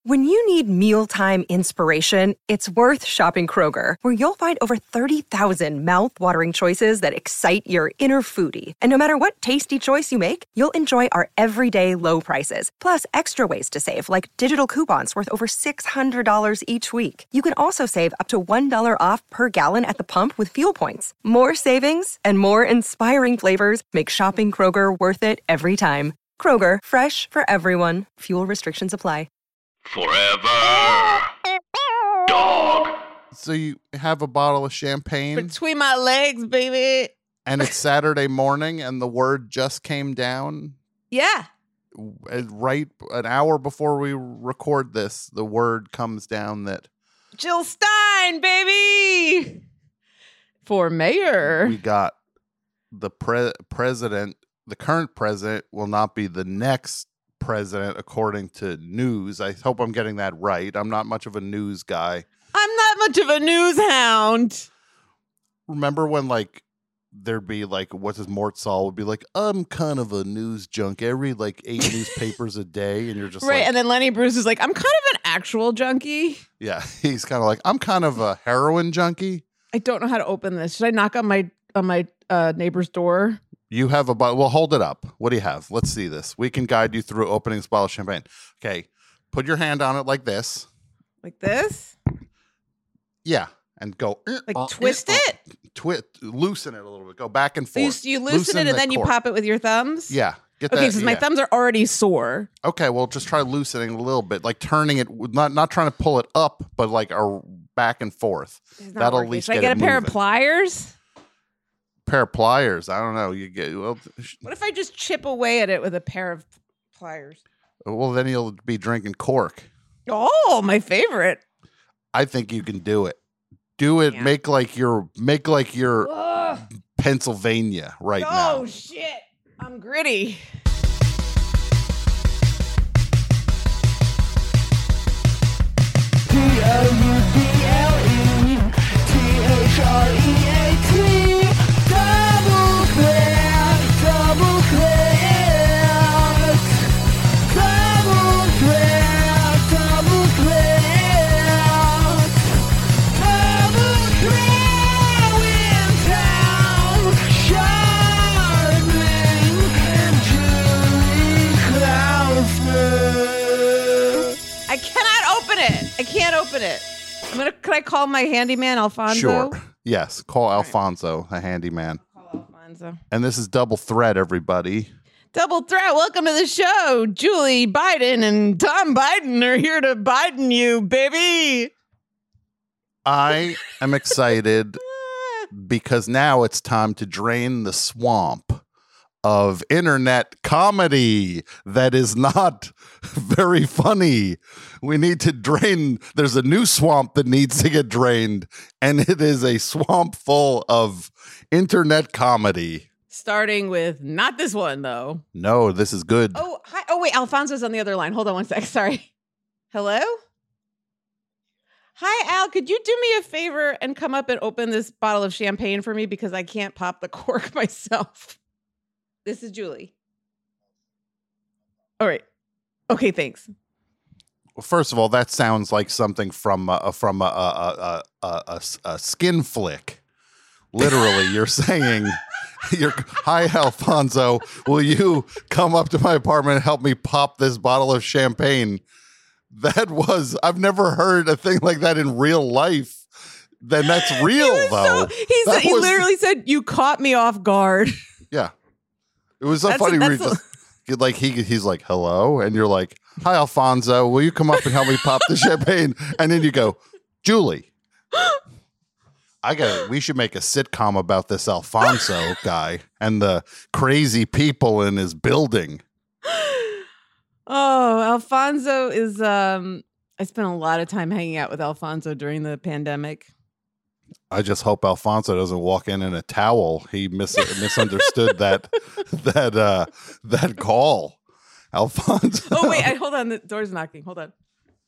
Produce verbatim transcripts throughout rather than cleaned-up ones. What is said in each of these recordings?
When you need mealtime inspiration, it's worth shopping Kroger, where you'll find over thirty thousand mouth-watering choices that excite your inner foodie. And no matter what tasty choice you make, you'll enjoy our everyday low prices, plus extra ways to save, like digital coupons worth over six hundred dollars each week. You can also save up to one dollar off per gallon at the pump with fuel points. More savings and more inspiring flavors make shopping Kroger worth it every time. Kroger, fresh for everyone. Fuel restrictions apply. Forever Dog. So you have a bottle of champagne between my legs, baby. And it's Saturday morning and the word just came down. Yeah. Right an hour before we record this, the word comes down that Jill Stein, baby, for mayor. We got the pre- president, the current president will not be the next president according to news. I hope I'm getting that right. I'm not much of a news guy. I'm not much of a news hound. Remember when like there'd be like what's his Mort Saul would be like, I'm kind of a news junkie. I read like eight newspapers a day, and you're just right. Like, and then Lenny Bruce is like, I'm kind of an actual junkie. Yeah, he's kind of like, I'm kind of a heroin junkie. I don't know how to open this. Should I knock on my on my uh, neighbor's door? You have a bottle. Well, hold it up. What do you have? Let's see this. We can guide you through opening this bottle of champagne. Okay. Put your hand on it like this. Like this? Yeah. And go. Like uh, twist uh, it? Twist. Loosen it a little bit. Go back and forth. You, you loosen, loosen it and then cork. you pop it with your thumbs? Yeah. Get okay, that, because yeah. my thumbs are already sore. Okay. Well, just try loosening a little bit. Like turning it. Not, not trying to pull it up, but like a back and forth. That'll working. at least Should get I get a pair moving. of pliers? Pair of pliers. I don't know. You get well. What if I just chip away at it with a pair of pliers? Well, then you'll be drinking cork. Oh, my favorite. I think you can do it. Do it. Yeah. Make like you're make like you're Ugh. Pennsylvania right oh, now. Oh shit! I'm gritty. P O U B L E T H R E A T Double threat, double threat, double threat, double threat, double threat in town, Charmin and Julie Klausner. I cannot open it. I can't open it. I'm gonna. Can I call my handyman Alfonso? Sure. Yes. Call Alfonso, a handyman. Call Alfonso. And this is Double Threat, everybody. Double threat. Welcome to the show. Julie Biden and Tom Biden are here to Biden you, baby. I am excited because now it's time to drain the swamp of internet comedy that is not very funny. We need to drain. There's a new swamp that needs to get drained, and it is a swamp full of internet comedy. Starting with not this one though. No, this is good. Oh, hi. Oh, wait. Alfonso's on the other line. Hold on one sec. Sorry. Hello? Hi, Al. Could you do me a favor and come up and open this bottle of champagne for me because I can't pop the cork myself? This is Julie. All right. Okay, thanks. Well, first of all, that sounds like something from uh, from a, a, a, a, a, a skin flick. Literally, you're saying, you're, hi, Alfonso, will you come up to my apartment and help me pop this bottle of champagne? That was, I've never heard a thing like that in real life. Then that's real, though. So, he said, he was, literally said, you caught me off guard. Yeah. It was so That's funny. a- where he that's just, like, he he's like, hello? And you're like, hi, Alfonso, will you come up and help me pop the champagne? And then you go, Julie. I got. We should make a sitcom about this Alfonso guy and the crazy people in his building. Oh, Alfonso is, um, I spent a lot of time hanging out with Alfonso during the pandemic. I just hope Alfonso doesn't walk in in a towel. He mis- misunderstood that that uh, that call. Alfonso. Oh, wait, I, hold on. The door's knocking. Hold on.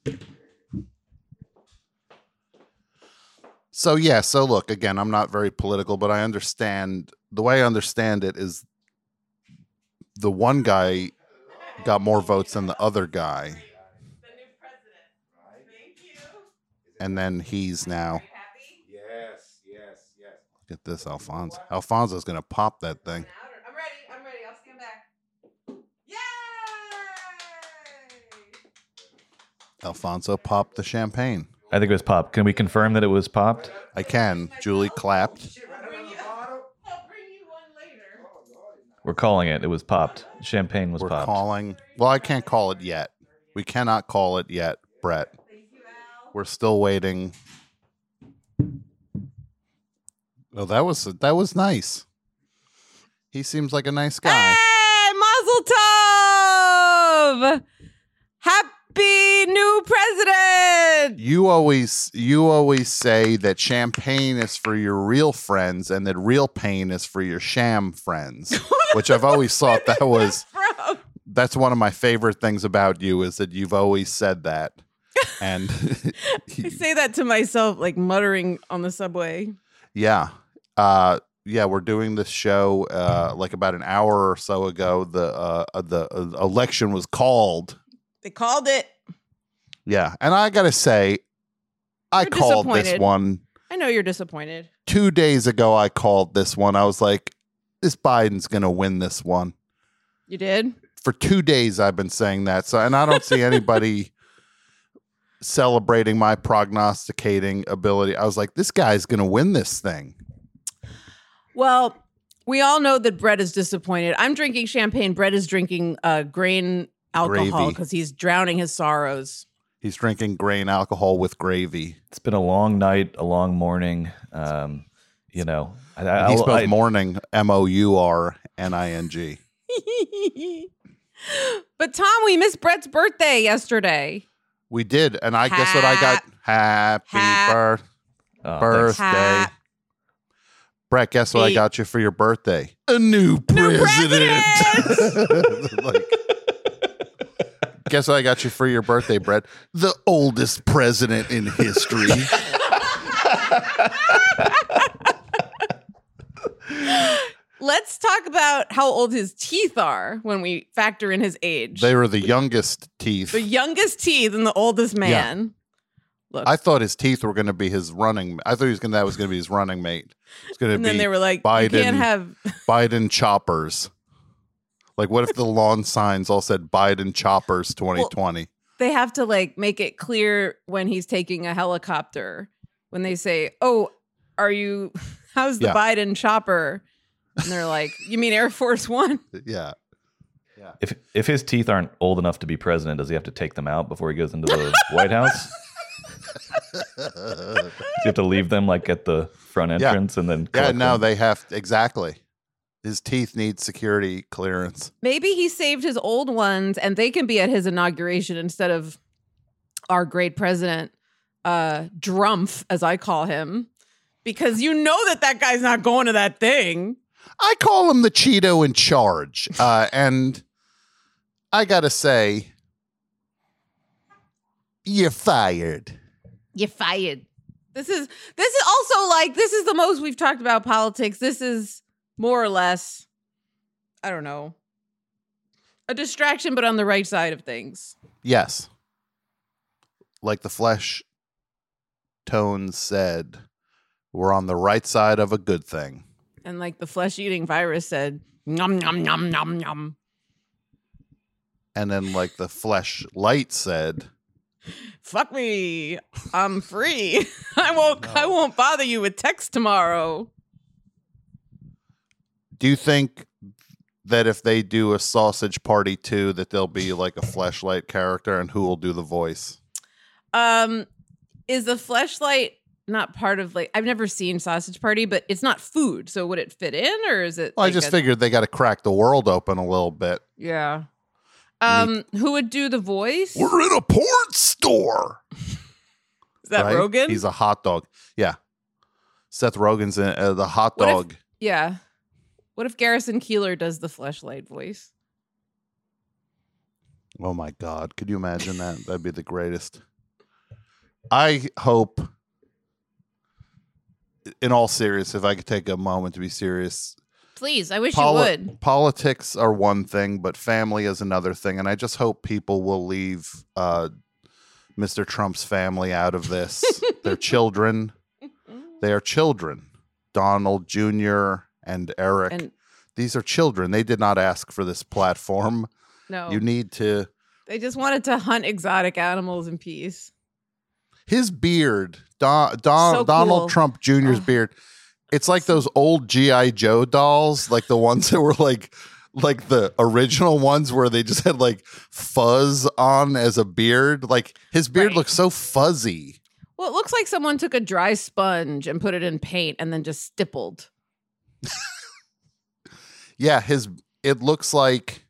So, yeah. So, look, again, I'm not very political, but I understand. The way I understand it is the one guy got more votes than the other guy. and then he's now. Yes, yes, yes. Look at this, Alfonso. Alfonso's gonna pop that thing. I'm ready. I'm ready. I'll stand back. Yay! Alfonso popped the champagne. I think it was popped. Can we confirm that it was popped? I can. Julie clapped. I'll bring you, I'll bring you one later. We're calling it. It was popped. Champagne was We're popped. calling. Well, I can't call it yet. We cannot call it yet, Brett. We're still waiting. Well, that was that was nice. He seems like a nice guy. Hey, Mazel Tov! Happy new president! You always you always say that champagne is for your real friends and that real pain is for your sham friends, which I've always thought that was From? that's one of my favorite things about you is that you've always said that. And I say that to myself, like muttering on the subway. yeah. Uh yeah, we're doing this show uh like about an hour or so ago. The uh the uh, election was called. They called it. Yeah, and I got to say I You're called this disappointed. one I know you're disappointed. two days ago. I called this one. I was like, this Biden's going to win this one. You did? For two days I've been saying that. So, and I don't see anybody celebrating my prognosticating ability. I was like, this guy's going to win this thing. Well, we all know that Brett is disappointed. I'm drinking champagne. Brett is drinking uh, grain alcohol Gravy. because he's drowning his sorrows. He's drinking grain alcohol with gravy. It's been a long night, a long morning. Um, you know, I, I, He I'll- spells I- morning M O U R N I N G. But Tom, we missed Brett's birthday yesterday. We did. And I guess what I got? Happy Hap- birth, oh, thanks. birthday. Hap- Brett, guess what I Eight. got you for your birthday? A new president. Like, guess what I got you for your birthday, Brett? The oldest president in history. Let's talk about how old his teeth are when we factor in his age. They were the youngest teeth. the youngest teeth and the oldest man. Look, I thought his teeth were going to be his running. I thought he was going. That was going to be his running mate. It's going to and be then they were like, Biden. you can't have. Biden choppers. Like, what if the lawn signs all said Biden choppers twenty twenty? They have to like make it clear when he's taking a helicopter when they say, "Oh, are you? How's the Yeah. Biden chopper?" And they're like, "You mean Air Force One?" Yeah. If if his teeth aren't old enough to be president, does he have to take them out before he goes into the White House? Does he have to leave them like at the front Yeah. entrance and then Yeah, collect no, them? they have exactly. His teeth need security clearance. Maybe he saved his old ones, and they can be at his inauguration instead of our great president, uh, Drumpf, as I call him, because you know that that guy's not going to that thing. I call him the Cheeto in charge. Uh, and I got to say, you're fired. You're fired. This is this is also like this is the most we've talked about politics. This is more or less, I don't know, a distraction, but on the right side of things. Yes. Like the flesh tones said, we're on the right side of a good thing. And like the flesh-eating virus said, "Nom nom nom nom nom." And then, like the flesh light said, Fuck me, I'm free. I won't. I won't bother you with text tomorrow. do you think that if they do a Sausage Party two, that there'll be like a fleshlight character, and who will do the voice? Um, is the fleshlight not part of like? I've never seen Sausage Party, but it's not food. So would it fit in, or is it? Well, I like just a- figured they got to crack the world open a little bit. Yeah. Um, who would do the voice? We're in a porn store. Is that right? Rogan? He's a hot dog. Yeah. Seth Rogen's in, uh, the hot What if- dog. yeah. What if Garrison Keillor does the fleshlight voice? Oh my God. Could you imagine that? That'd be the greatest. I hope, in all seriousness, if I could take a moment to be serious, Please, I wish poli- you would. politics are one thing, but family is another thing. And I just hope people will leave uh, Mister Trump's family out of this. They're children. They are children. Donald Junior and Eric. And These are children. They did not ask for this platform. no, You need to. they just wanted to hunt exotic animals in peace. His beard, Don, Don, So Donald cool. Trump Junior's Oh. beard. It's like those old G I. Joe dolls, like the ones that were like, like the original ones where they just had like fuzz on as a beard. Like his beard Right. looks so fuzzy. Well, it looks like someone took a dry sponge and put it in paint and then just stippled. Yeah, his. It looks like.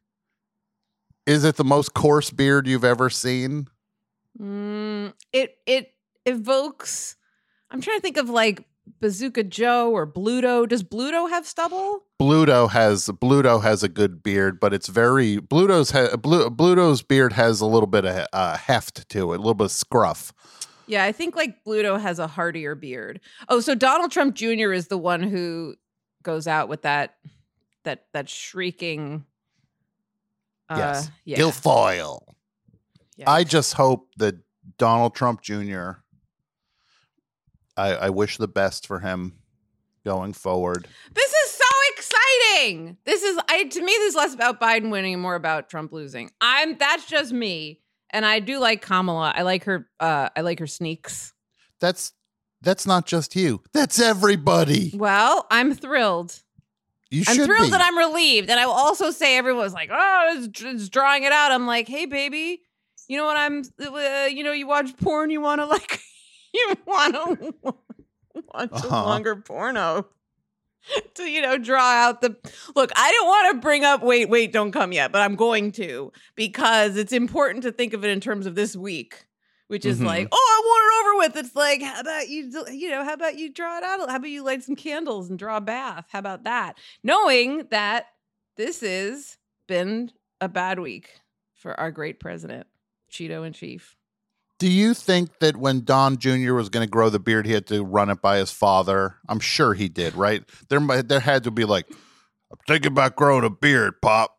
Is it the most coarse beard you've ever seen? Mm, it it evokes. I'm trying to think of like Bazooka Joe or Bluto. Does Bluto have stubble? Bluto has Bluto has a good beard, but it's very Bluto's ha, Blu, Bluto's beard has a little bit of uh, heft to it, a little bit of scruff. Yeah, I think like Bluto has a hardier beard. Oh, so Donald Trump Junior is the one who goes out with that that that shrieking. Uh, yes, yeah. Guilfoyle. yeah. I just hope that Donald Trump Junior I, I wish the best for him going forward. This is so exciting. This is I to me this is less about Biden winning and more about Trump losing. I'm that's just me. And I do like Kamala. I like her uh I like her sneaks. That's that's not just you. That's everybody. Well, I'm thrilled. You I'm should thrilled be. that I'm relieved. And I will also say everyone's like, "Oh, it's, it's drawing it out." I'm like, "Hey baby, you know what I'm uh, you know, you watch porn, you want to like you want to watch Uh-huh. a longer porno." To, you know, draw out the look. I don't want to bring up wait, wait, don't come yet, but I'm going to because it's important to think of it in terms of this week, which is Mhm. like, oh, I want it over with. It's like, how about you, do- you know, how about you draw it out? How about you light some candles and draw a bath? How about that? Knowing that this has been a bad week for our great president, Cheeto in chief. Do you think that when Don Junior was going to grow the beard, he had to run it by his father? I'm sure he did, right? There, might- there had to be like, I'm thinking about growing a beard, Pop.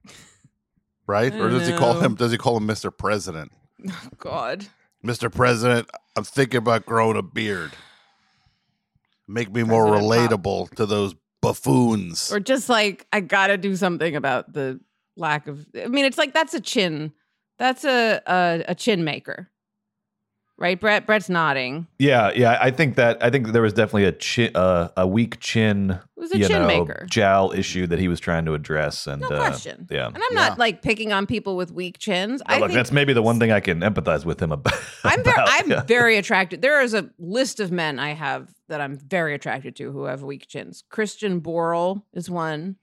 Right? I Or does he call know. him? Does he call him Mister President? Oh, God. Mister President, I'm thinking about growing a beard. Make me more President Pop. relatable to those buffoons. Or just like, I gotta do something about the lack of. I mean, it's like that's a chin. That's a a, a chin maker, right? Brett. Brett's nodding. Yeah, yeah. I think that I think there was definitely a chin, uh, a weak chin, It was a you chin know, maker. jowl issue that he was trying to address. And No uh, question. yeah. And I'm Yeah. not like picking on people with weak chins. Now, I look, think that's maybe the one thing I can empathize with him about. I'm very, about, I'm yeah. very attracted. There is a list of men I have that I'm very attracted to who have weak chins. Christian Borle is one.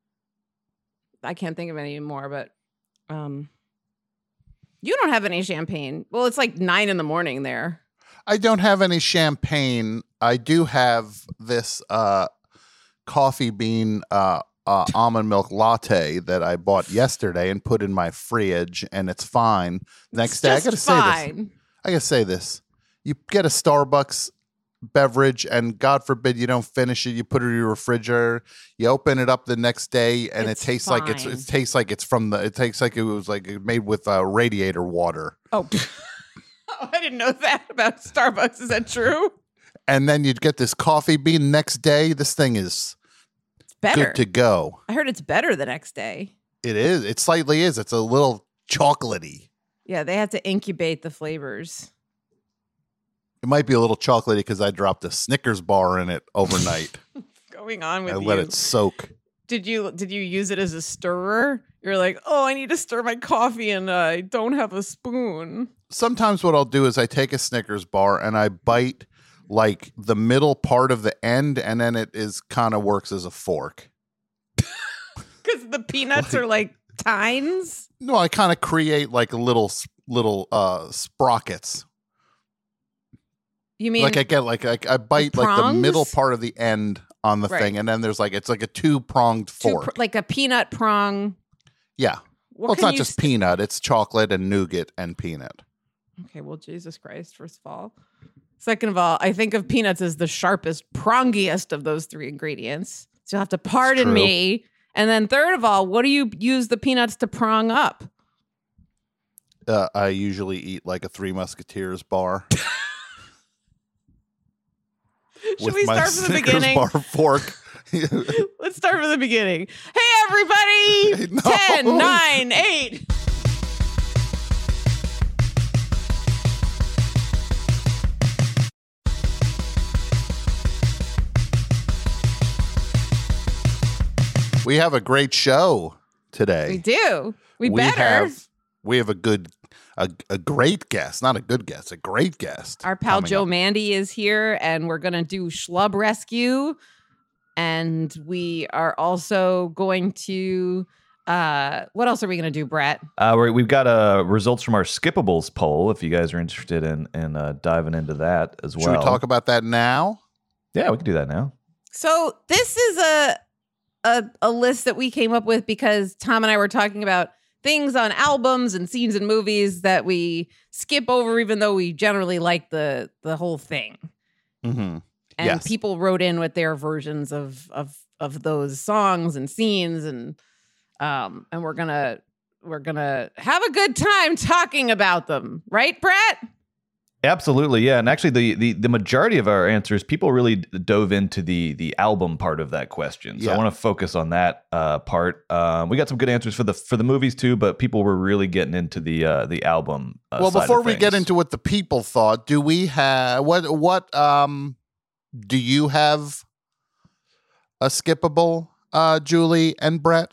I can't think of any more, but um, you don't have any champagne. Well, it's like nine in the morning there. I don't have any champagne. I do have this uh, coffee bean uh, uh, almond milk latte that I bought yesterday and put in my fridge, and it's fine. Next It's day, I just gotta say this. fine. I gotta say this. You get a Starbucks beverage, and God forbid you don't finish it. You put it in your refrigerator. You open it up the next day, and It's it tastes like it's. fine. It tastes like it's from the. It tastes like it was like made with uh, radiator water. Oh. Oh, I didn't know that about Starbucks. Is that true? And then you'd get this coffee bean next day. This thing is It's better. good to go. I heard it's better the next day. It is. It slightly is. It's a little chocolatey. Yeah, they have to incubate the flavors. It might be a little chocolatey because I dropped a Snickers bar in it overnight. What's going on with I you? let it soak. Did you did you use it as a stirrer? You're like, oh, I need to stir my coffee and uh, I don't have a spoon. Sometimes what I'll do is I take a Snickers bar and I bite like the middle part of the end, and then it is kind of works as a fork. Because the peanuts are like tines. No, I kind of create like little s- little uh sprockets. You mean Like I get like, like I bite like the prongs? middle part of the end on the Right. thing, and then there's like it's like a two pronged two fork. pr- like a peanut prong? yeah. What Well, it's can not you just s- peanut; it's chocolate and nougat and peanut. Okay, well, Jesus Christ, first of all. Second of all, I think of peanuts as the sharpest, prongiest of those three ingredients. So you'll have to pardon true. me. And then third of all, what do you use the peanuts to prong up? Uh, I usually eat like a Three Musketeers bar. Should with we my start from the Snickers beginning? bar fork. Let's start from the beginning. Hey, everybody! No. Ten, nine, eight. We have a great show today. We do. We, We better. have we have a good a, a great guest, not a good guest, a great guest. Our pal coming Joe up. Mandy is here, and we're going to do Schlub Rescue. And we are also going to, uh, what else are we going to do, Brett? Uh, we're, we've got uh, results from our Skippables poll. If you guys are interested in in uh, diving into that as well. Should we talk about that now? Yeah, we can do that now. So this is a, a a list that we came up with because Tom and I were talking about things on albums and scenes in movies that we skip over, even though we generally like the the whole thing. Mm-hmm. And Yes. people wrote in with their versions of of of those songs and scenes, and um and we're gonna we're gonna have a good time talking about them, right, Brett? Absolutely, yeah. And actually, the, the the majority of our answers, people really dove into the the album part of that question. So Yeah. I want to focus on that uh, part. Um, we got some good answers for the for the movies too, but people were really getting into the uh, the album. Uh, Well, side before of we get things. into what the people thought, do we have what what um do you have a skippable, uh, Julie and Brett?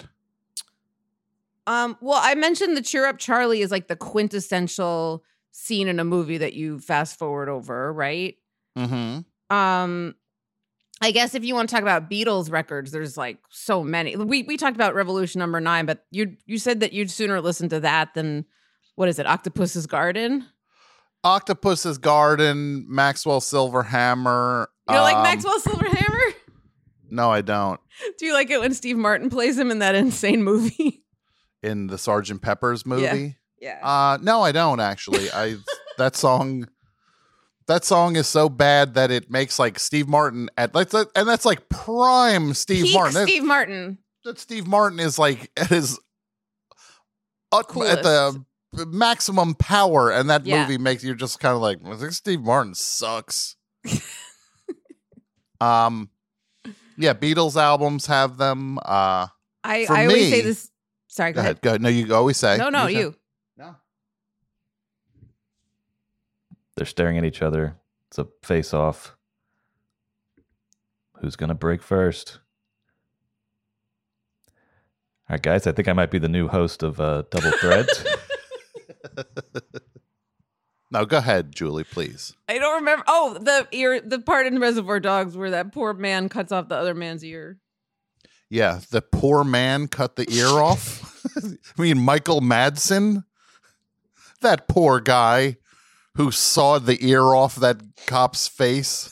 Um, well, I mentioned the Cheer Up Charlie is like the quintessential scene in a movie that you fast forward over, right? Mm-hmm. Um, I guess if you want to talk about Beatles records, there's like so many. We we talked about Revolution Number Nine, but you you said that you'd sooner listen to that than what is it, Octopus's Garden? Octopus's Garden, Maxwell Silverhammer. You don't like um, Maxwell Silverhammer? No, I don't. Do you like it when Steve Martin plays him in that insane movie? In the Sergeant Pepper's movie. Yeah. Uh no, I don't actually. I that song that song is so bad that it makes like Steve Martin at like and that's like prime Steve Peak Martin. That- Steve Martin. That Steve Martin is like at his ut- at the maximum power, and that Yeah. movie makes you just kind of like, I think Steve Martin sucks. um yeah, Beatles albums have them. Uh I, For I always say me- this. Sorry, go, go ahead. Go ahead. No, you always say. No, no, say. you. No. They're staring at each other. It's a face off. Who's gonna break first? All right, guys. I think I might be the new host of uh, Double Threads. No, go ahead, Julie, please. I don't remember. Oh, the ear, the part in Reservoir Dogs where that poor man cuts off the other man's ear. Yeah, the poor man cut the ear off. I mean, Michael Madsen, that poor guy who sawed the ear off that cop's face.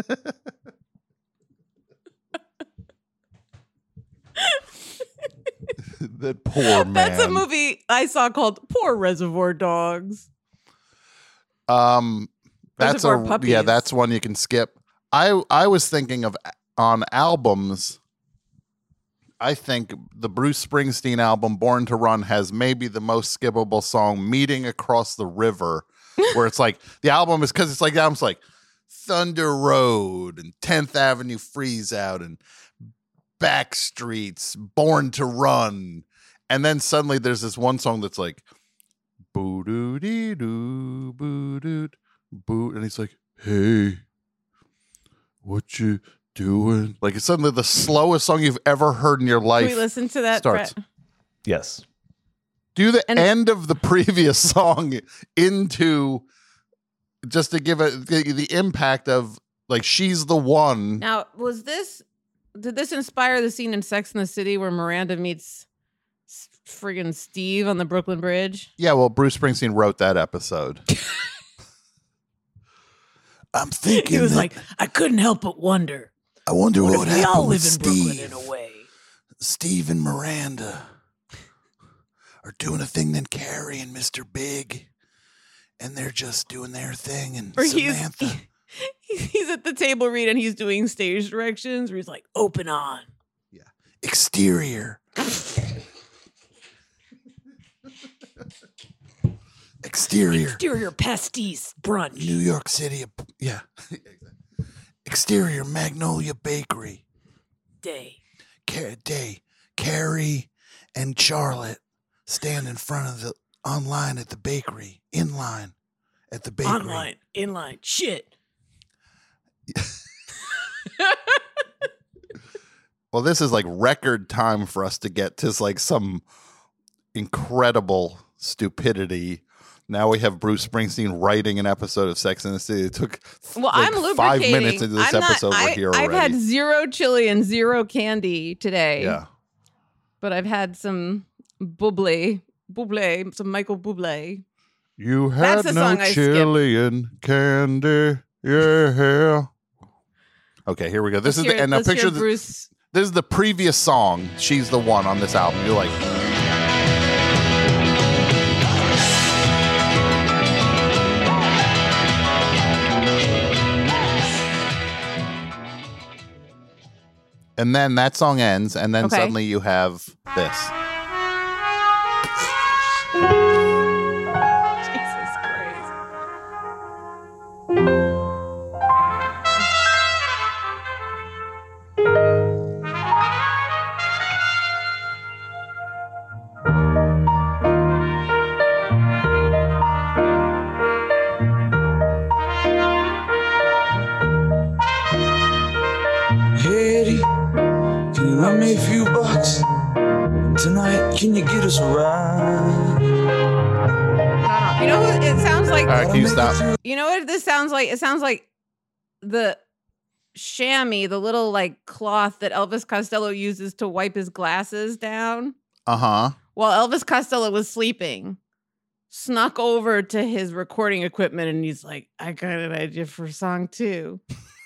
That poor man. That's a movie I saw called Poor Reservoir Dogs. Um, that's Reservoir a Puppies. yeah, that's one you can skip. I I was thinking of on albums. I think the Bruce Springsteen album Born to Run has maybe the most skippable song, Meeting Across the River, where it's like the album is because it's like the album's like Thunder Road and tenth Avenue Freeze Out and Back Streets, Born to Run. And then suddenly there's this one song that's like boo doo dee doo boo doo boo, and he's like, "Hey, what you doing?" Like it's suddenly the slowest song you've ever heard in your Can life. we listen to that, starts. Brett? Yes. Do the And- end of the previous song into just to give it the, the impact of like she's the one. Now, was this, did this inspire the scene in Sex and the City where Miranda meets s- friggin' Steve on the Brooklyn Bridge? Yeah, well, Bruce Springsteen wrote that episode. I'm thinking. He was that- like, I couldn't help but wonder. I wonder what, What would if we happen all with live in Brooklyn Steve. in a way? Steve and Miranda are doing a thing than Carrie and Mister Big, and they're just doing their thing. And Or Samantha, he's, he's at the table read and he's doing stage directions where he's like, open on. exterior. Exterior, Exterior pasties brunch. New York City. Yeah. Exterior, Magnolia Bakery. Day. Car- Day. Carrie and Charlotte stand in front of the online at the bakery. In line at the bakery. Online. Inline. Shit. Well, this is like record time for us to get to like some incredible stupidity. Now we have Bruce Springsteen writing an episode of Sex and the City. It took Well, like I'm lubricating. five minutes into this I'm not- episode. I, we're here I've already. had zero chili and zero candy today. yeah. But I've had some Bublé. Bublé. Some Michael Bublé. You That's had the no song I chili and candy. Yeah. Okay, here we go. This Let's is hear- the and now let's hear picture the, Bruce. this is the previous song. She's the one on this album. You're like, and then that song ends, and then Okay. suddenly you have this. Jesus Christ. Hey Eddie, can you lend me a few bucks? Tonight, can you get us a ride? You know what it sounds like? All right, can you stop? You know what this sounds like? It sounds like the chamois, the little like cloth that Elvis Costello uses to wipe his glasses down Uh huh. while Elvis Costello was sleeping. Snuck over to his recording equipment and he's like, I got an idea for a song too.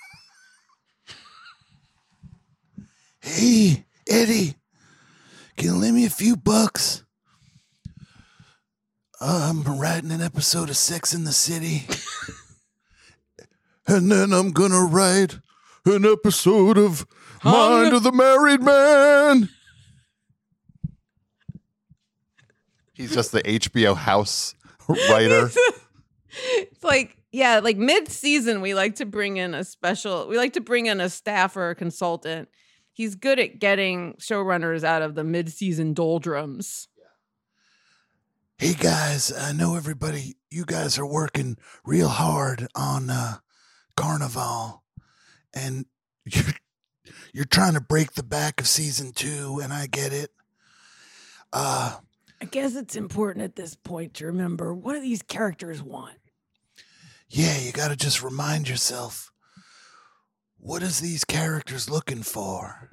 Hey, Eddie, can you lend me a few bucks? Uh, I'm writing an episode of Sex in the City. And then I'm gonna write an episode of Hung. Mind of the Married Man. He's just the H B O House writer. It's like, yeah, like mid-season, we like to bring in a special, we like to bring in a staff or a consultant. He's good at getting showrunners out of the mid-season doldrums. Hey guys, I know everybody, you guys are working real hard on uh, Carnival, and you're, you're trying to break the back of season two, and I get it. Uh, I guess it's important at this point to remember, what do these characters want? yeah, you got to just remind yourself, what is these characters looking for?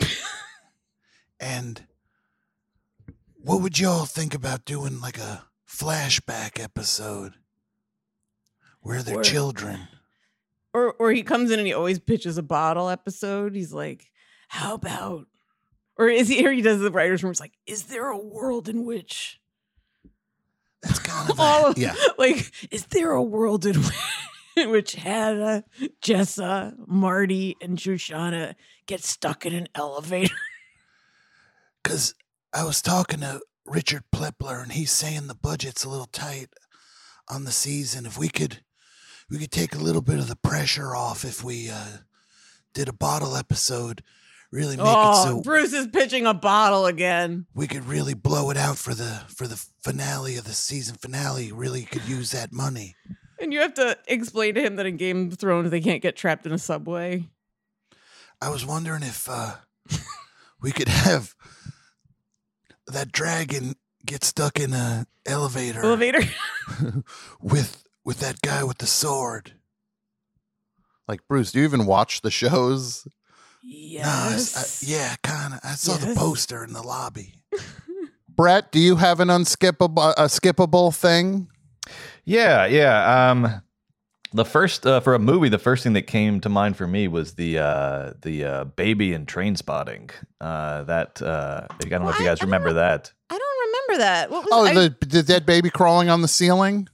And what would y'all think about doing like a flashback episode where they're Or- children? Or or he comes in and he always pitches a bottle episode. He's like, how about, or is he, or he does the writer's room, it's like, is there a world in which That's kind of all a, of, yeah. like, is there a world in which, in which Hannah, Jessa, Marty, and Shoshana get stuck in an elevator? Because I was talking to Richard Plepler, and he's saying the budget's a little tight on the season. If we could, we could take a little bit of the pressure off if we uh, did a bottle episode. Really make Oh, it so Bruce is pitching a bottle again. we could really blow it out for the for the finale of the season finale. Really could use that money. And you have to explain to him that in Game of Thrones they can't get trapped in a subway. I was wondering if uh, we could have that dragon get stuck in a elevator, Elevator. with with that guy with the sword. Like, Bruce, do you even watch the shows? Yes. Nah, I s- I- yeah, kind of. I saw the Yes. poster in the lobby. Brett, do you have an unskippable a skippable thing? Yeah, yeah. Um, the first uh, for a movie, the first thing that came to mind for me was the uh, the uh, baby in Train Spotting. Uh, that uh, I don't know if you What? guys I don't remember know. that. I don't remember that. What was Oh, I- the, the dead baby crawling on the ceiling?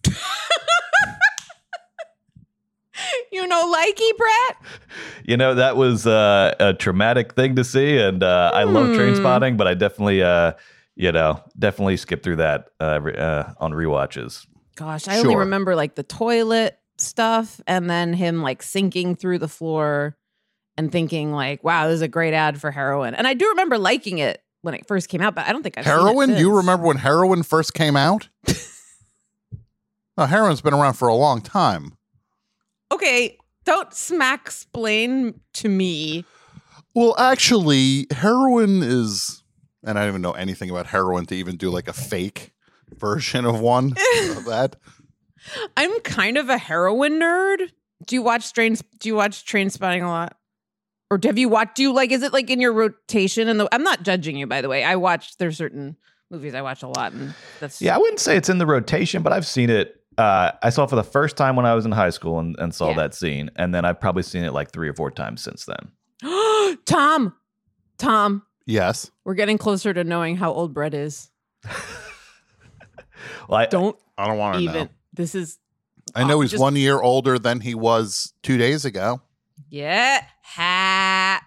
you know, likey Brett? You know, that was uh, a traumatic thing to see, and uh, I love Train Hmm. Spotting, but I definitely, uh, you know, definitely skip through that uh, re- uh, on rewatches. Gosh, I only Sure. remember like the toilet stuff and then him like sinking through the floor and thinking like, wow, this is a great ad for heroin. And I do remember liking it when it first came out, but I don't think I've Heroin? seen it You since. remember when heroin first came out? No, heroin's been around for a long time. Okay, don't smack explain to me. Well, actually, heroin is, and I don't even know anything about heroin to even do like a fake version of one of that. I'm kind of a heroin nerd. Do you watch Train? Do you watch Train Spotting a lot? Or have you watched? Do you like? Is it like in your rotation? And I'm not judging you, by the way. I watch. There's certain movies I watch a lot, and that's Yeah, I wouldn't say it's in the rotation, but I've seen it. Uh, I saw it for the first time when I was in high school and, and saw Yeah. that scene, and then I've probably seen it like three or four times since then. Tom, Tom, Yes. we're getting closer to knowing how old Brett is. Well, I, Don't I don't want to even. know. This is I know Oh, he's just- one year older than he was two days ago. yeah. Happy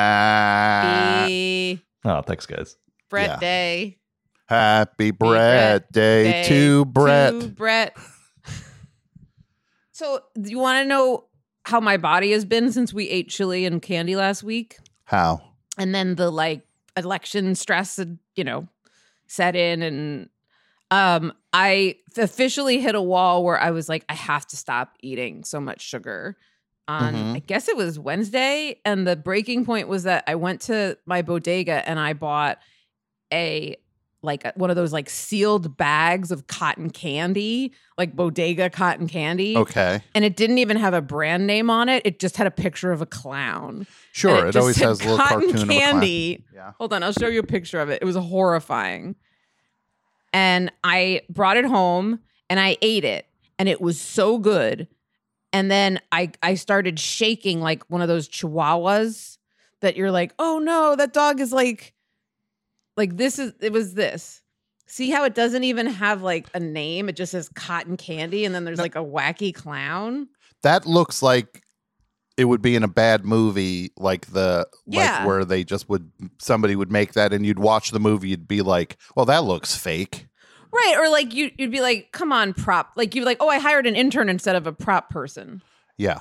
Ah, oh, thanks, guys. Brett Yeah. Day. happy Brett Brett Day, Day to Brett. To Brett. So, do you want to know how my body has been since we ate chili and candy last week? How? And then the like election stress had, you know, set in, and um I officially hit a wall where I was like, I have to stop eating so much sugar. On Mhm. I guess it was Wednesday, and the breaking point was that I went to my bodega and I bought a like a, one of those like sealed bags of cotton candy, like bodega cotton candy. Okay. And it didn't even have a brand name on it. It just had a picture of a clown. Sure. And It, just always said has a little cotton cartoon candy. of a clown. Yeah. Hold on, I'll show you a picture of it. It was horrifying. And I brought it home and I ate it, and it was so good. And then I I started shaking like one of those chihuahuas that you're like, oh no, that dog is like, like this is, it was this. See how it doesn't even have like a name? It just says cotton candy, and then there's like a wacky clown. That looks like it would be in a bad movie, like the Yeah. like where they just would somebody would make that, and you'd watch the movie, you'd be like, "Well, that looks fake." Right. Or like you, you'd be like, come on, prop. Like you'd be like, oh, I hired an intern instead of a prop person. Yeah.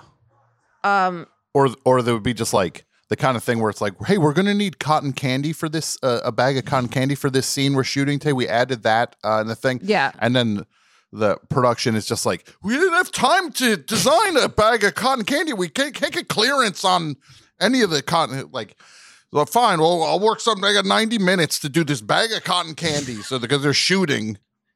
Um, Or or there would be just like the kind of thing where it's like, "Hey, we're going to need cotton candy for this uh, a bag of cotton candy for this scene we're shooting today. We added that uh, in the thing." Yeah. And then the production is just like, "We didn't have time to design a bag of cotton candy. We can't, can't get clearance on any of the cotton." Like, well, fine. Well, I'll work something. I got ninety minutes to do this bag of cotton candy. So because they're shooting.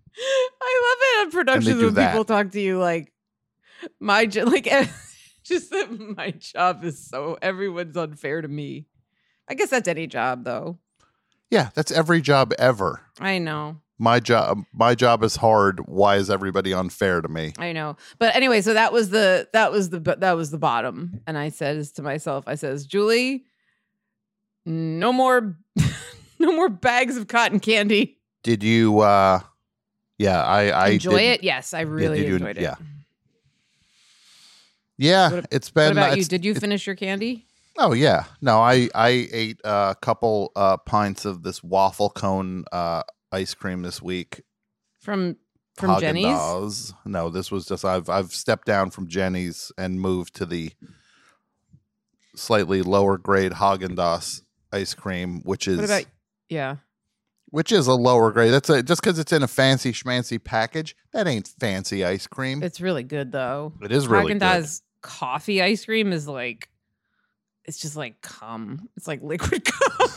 I love it on productions do when that. people talk to you like, my, jo- like, just that my job is so, everyone's unfair to me. I guess that's any job though. Yeah, that's every job ever. I know. My job, my job is hard. Why is everybody unfair to me? I know. But anyway, so that was the, that was the, that was the bottom. And I says to myself, I says, Julie, no more, no more bags of cotton candy. Did you? uh Yeah, I, I Enjoy did- it? Yes, I really did you- enjoyed it. yeah. Yeah, What- it's been. What about you? it's- Did you it's- finish your candy? Oh yeah, no, I I ate a couple uh pints of this waffle cone uh ice cream this week. From from Jenny's? Haagen-Dazs. No, this was just I've I've stepped down from Jenny's and moved to the slightly lower grade Haagen-Dazs ice cream, which is What about yeah? which is a lower grade. That's a, just because it's in a fancy schmancy package. That ain't fancy ice cream. It's really good though. It is really good. Haagen-Dazs coffee ice cream is like, it's just like cum. It's like liquid cum.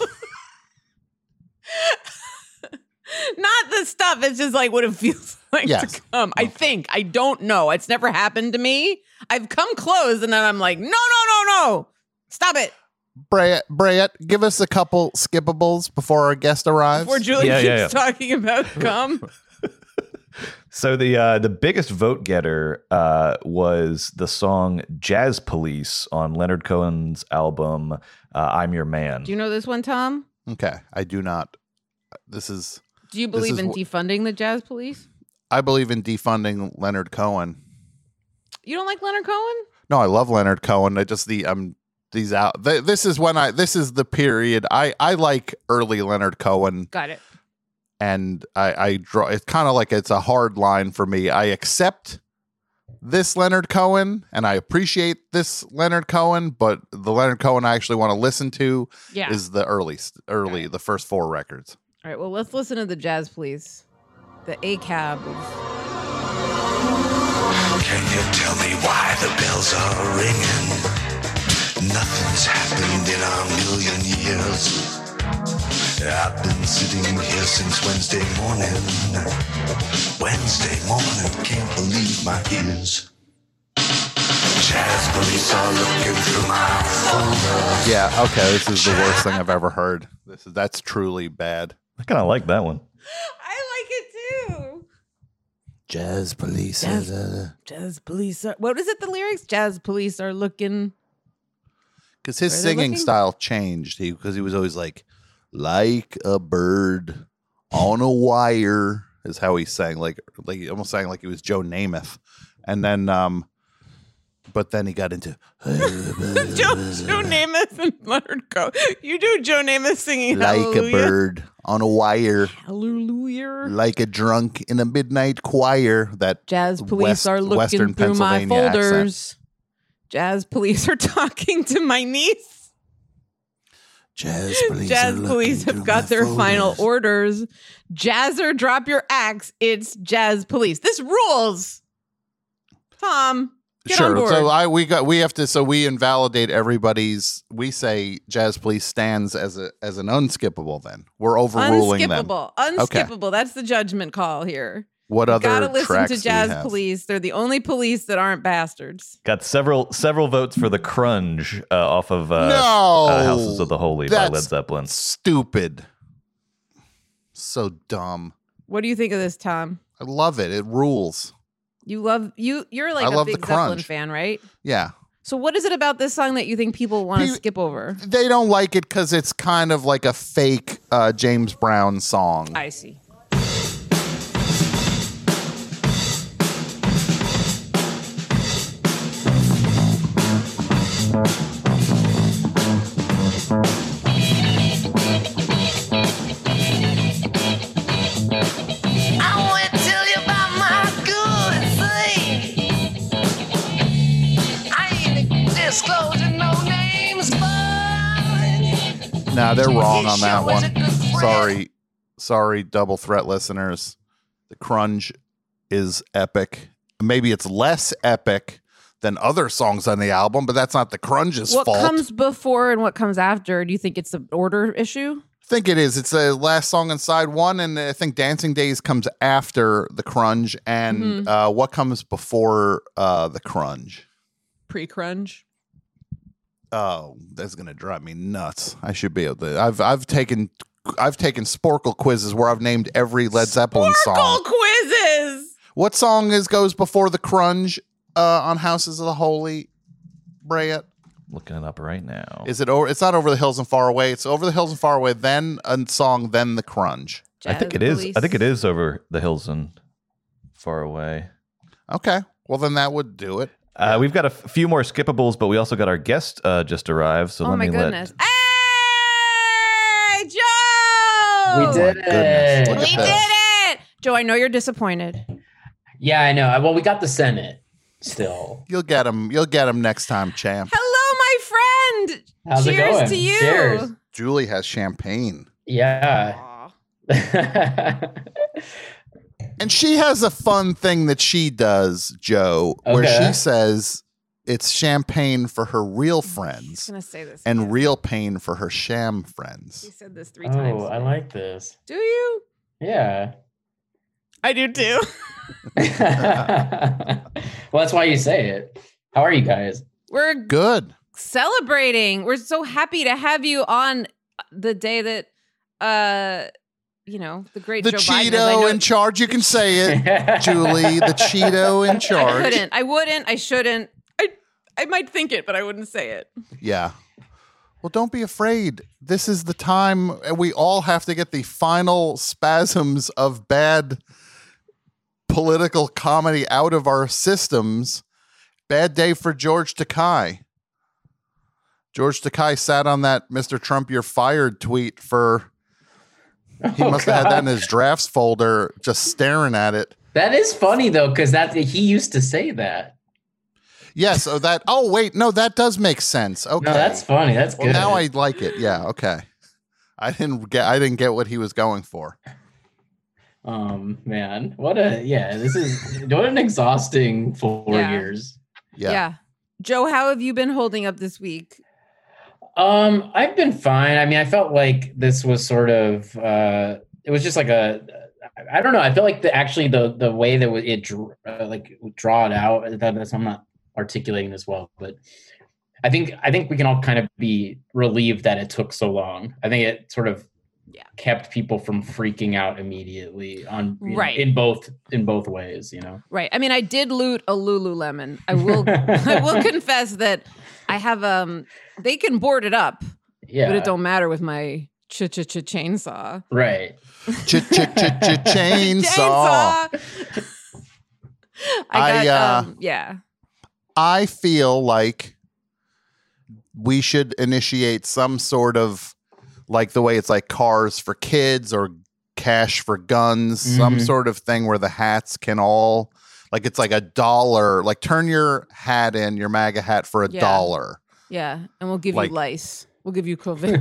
Not the stuff. It's just like what it feels like Yes. to come. I think. I don't know. It's never happened to me. I've come close, and then I'm like, no, no, no, no. Stop it. Brett, Brett, give us a couple skippables before our guest arrives. Before Julie Yeah, keeps yeah, yeah. talking about cum. So the uh, the biggest vote getter uh, was the song "Jazz Police" on Leonard Cohen's album uh, "I'm Your Man." Do you know this one, Tom? Okay, I do not. This is. Do you This believe is in wh- defunding the jazz police? I believe in defunding Leonard Cohen. You don't like Leonard Cohen? No, I love Leonard Cohen. I just the um these out. Th- this is when I. This is the period. I I like early Leonard Cohen. Got it. and I, I draw. It's kind of like it's a hard line for me. I accept this Leonard Cohen, and I appreciate this Leonard Cohen, but the Leonard Cohen I actually want to listen to Yeah. is the early, early, the first four records. All right, well, let's listen to the Jazz Police. The A C A B. Can you tell me why the bells are ringing? Nothing's happened in a million years. I've been sitting here since Wednesday morning. Wednesday morning, can't believe my ears. Jazz police are looking through my folder. Yeah, okay, this is the worst thing I've ever heard. This is that's truly bad. I kind of like that one. I like it too. Jazz police. Jazz, uh, jazz police are, what is it, the lyrics? Jazz police are looking. Because his Where they're singing looking? style changed. He because he was always like, like a bird on a wire is how he sang, like like he almost sang like he was Joe Namath. And then um but then he got into Joe, Joe Namath and Leonard Cohen. You do Joe Namath singing like Hallelujah. a bird on a wire, Hallelujah. like a drunk in a midnight choir. That Jazz police West- are looking Western through my Pennsylvania folders. Jazz police are talking to my niece. Jazz police. Jazz are looking police through have got my their folders. final orders. Jazzer, drop your axe. It's Jazz police. This rules. Tom, get on sure. board. So I we got we have to so we invalidate everybody's. We say Jazz Police stands as a as an unskippable. Then we're overruling them. Unskippable. Unskippable. That's the judgment call here. What You other gotta listen tracks to do we Jazz have? Police. They're the only police that aren't bastards. Got several several votes for the Crunge uh, off of uh, No! uh, Houses of the Holy by That's Led Zeppelin. Stupid. So dumb. What do you think of this, Tom? I love it. It rules. You love you. You're like I a love the big Zeppelin crunge. fan, right? Yeah. So what is it about this song that you think people want to Pe- skip over? They don't like it because it's kind of like a fake uh, James Brown song. I see. I want to tell you about my good thing. I ain't disclosing no names, but No, they're wrong on that sure was a one. good friend. Sorry. Sorry, Double Threat listeners. The Crunge is epic. Maybe it's less epic than other songs on the album, but that's not the Crunge's What fault. comes before and what comes after? Do you think it's an order issue? I think it is. It's the last song on side one, and I think Dancing Days comes after the Crunge. And Mhm. uh, what comes before uh, the Crunge? Pre-crunge. Oh, that's gonna drive me nuts. I should be able to. I've I've taken I've taken Sporkle quizzes where I've named every Led Zeppelin Sparkle song. quizzes. What song is goes before the Crunge uh, on Houses of the Holy, Brea? Looking it up right now. Is it over? It's not Over the Hills and Far Away. It's Over the Hills and Far Away, then a song, then the Crunge. I think it is. I think it is Over the Hills and Far Away. Okay, well then that would do it. Uh, we've got a f- few more skippables, but we also got our guest uh, just arrived. So Oh let my me goodness. let. Hey, Joe! We did goodness, it. look We at did this. it! Joe, I know you're disappointed. Yeah, I know. Well, we got the Senate still. You'll get him. You'll get him next time, champ. Hello, my friend. How's it Cheers going? to you. Cheers. Julie has champagne. Yeah. Aw. And she has a fun thing that she does, Joe, where Okay. she says it's champagne for her real He's friends gonna say this. and again. real pain for her sham He friends. said this three times. oh, I like this. Do you? Yeah. I do too. Well, that's why you say it. How are you guys? We're Good. celebrating. We're so happy to have you on the day that, uh, you know, the great The Joe Biden. is. I know Cheeto in charge. You can say it, Julie. The Cheeto in I charge. couldn't. I wouldn't. I shouldn't. I I might think it, but I wouldn't say it. Yeah. Well, don't be afraid. This is the time we all have to get the final spasms of bad political comedy out of our systems. Bad day for George Takei. George Takei sat on that Mister Trump, you're fired tweet for He Oh, must have had that in God. his drafts folder, just staring at it. That is funny though, because that he used to say that. Yes. Oh, that. Oh, wait. No, that does make sense. Okay. No, that's funny. That's well, good. now I like it. Yeah. Okay. I didn't get. I didn't get what he was going for. Um, man, what a yeah. This is what an exhausting four Yeah. years. Yeah. Yeah. Joe, how have you been holding up this week? Um, I've been fine. I mean, I felt like this was sort of uh it was just like a I don't know. I feel like the actually the the way that it drew, uh, like draw it out. That, that's I'm not articulating this well, but I think I think we can all kind of be relieved that it took so long. I think it sort of Yeah. kept people from freaking out immediately on you know, Right. in both in both ways. You know, Right. I mean, I did loot a Lululemon. I will I will confess that I have um they can board it up, yeah, but it don't matter with my ch ch ch chainsaw. right. Ch ch ch ch chainsaw. I I, got uh, um, yeah. I feel like we should initiate some sort of like the way it's like cars for kids or cash for guns, some Mhm. sort of thing where the hats can all like it's like a dollar. Like turn your hat in, your MAGA hat for a Yeah. dollar. Yeah. And we'll give Like- you lice. We'll give you COVID.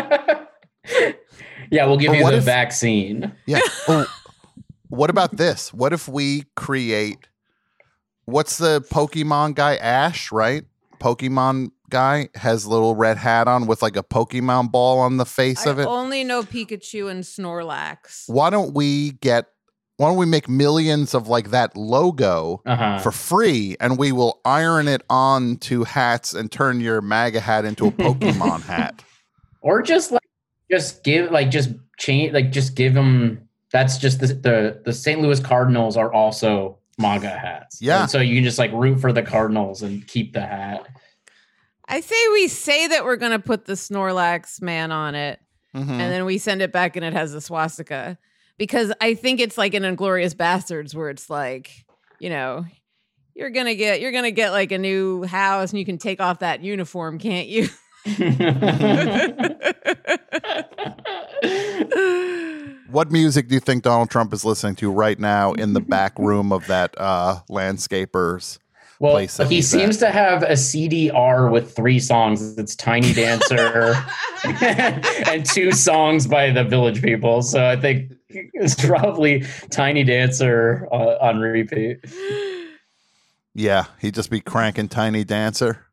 Yeah, we'll give Or you what the if- vaccine. Yeah. Oh, what about this? What if we create what's the Pokemon guy? Ash, right? Pokemon guy has a little red hat on with like a Pokemon ball on the face I of it. only know Pikachu and Snorlax. Why don't we get why don't we make millions of like that logo Uh-huh. for free and we will iron it on to hats and turn your MAGA hat into a Pokemon hat. Or just like just give like just change like just give them that's just the the, the Saint Louis Cardinals are also MAGA hats. Yeah. And so you can just like root for the Cardinals and keep the hat. I say we say that we're gonna put the Snorlax man on it, Mhm. and then we send it back and it has the swastika. Because I think it's like an Inglorious Bastards where it's like, you know, you're gonna get you're gonna get like a new house and you can take off that uniform, can't you? What music do you think Donald Trump is listening to right now in the back room of that uh landscapers? Well, place that he he's seems to have a C D R with three songs. It's Tiny Dancer and two songs by the Village People. So I think it's probably Tiny Dancer uh, on repeat. Yeah, he'd just be cranking Tiny Dancer.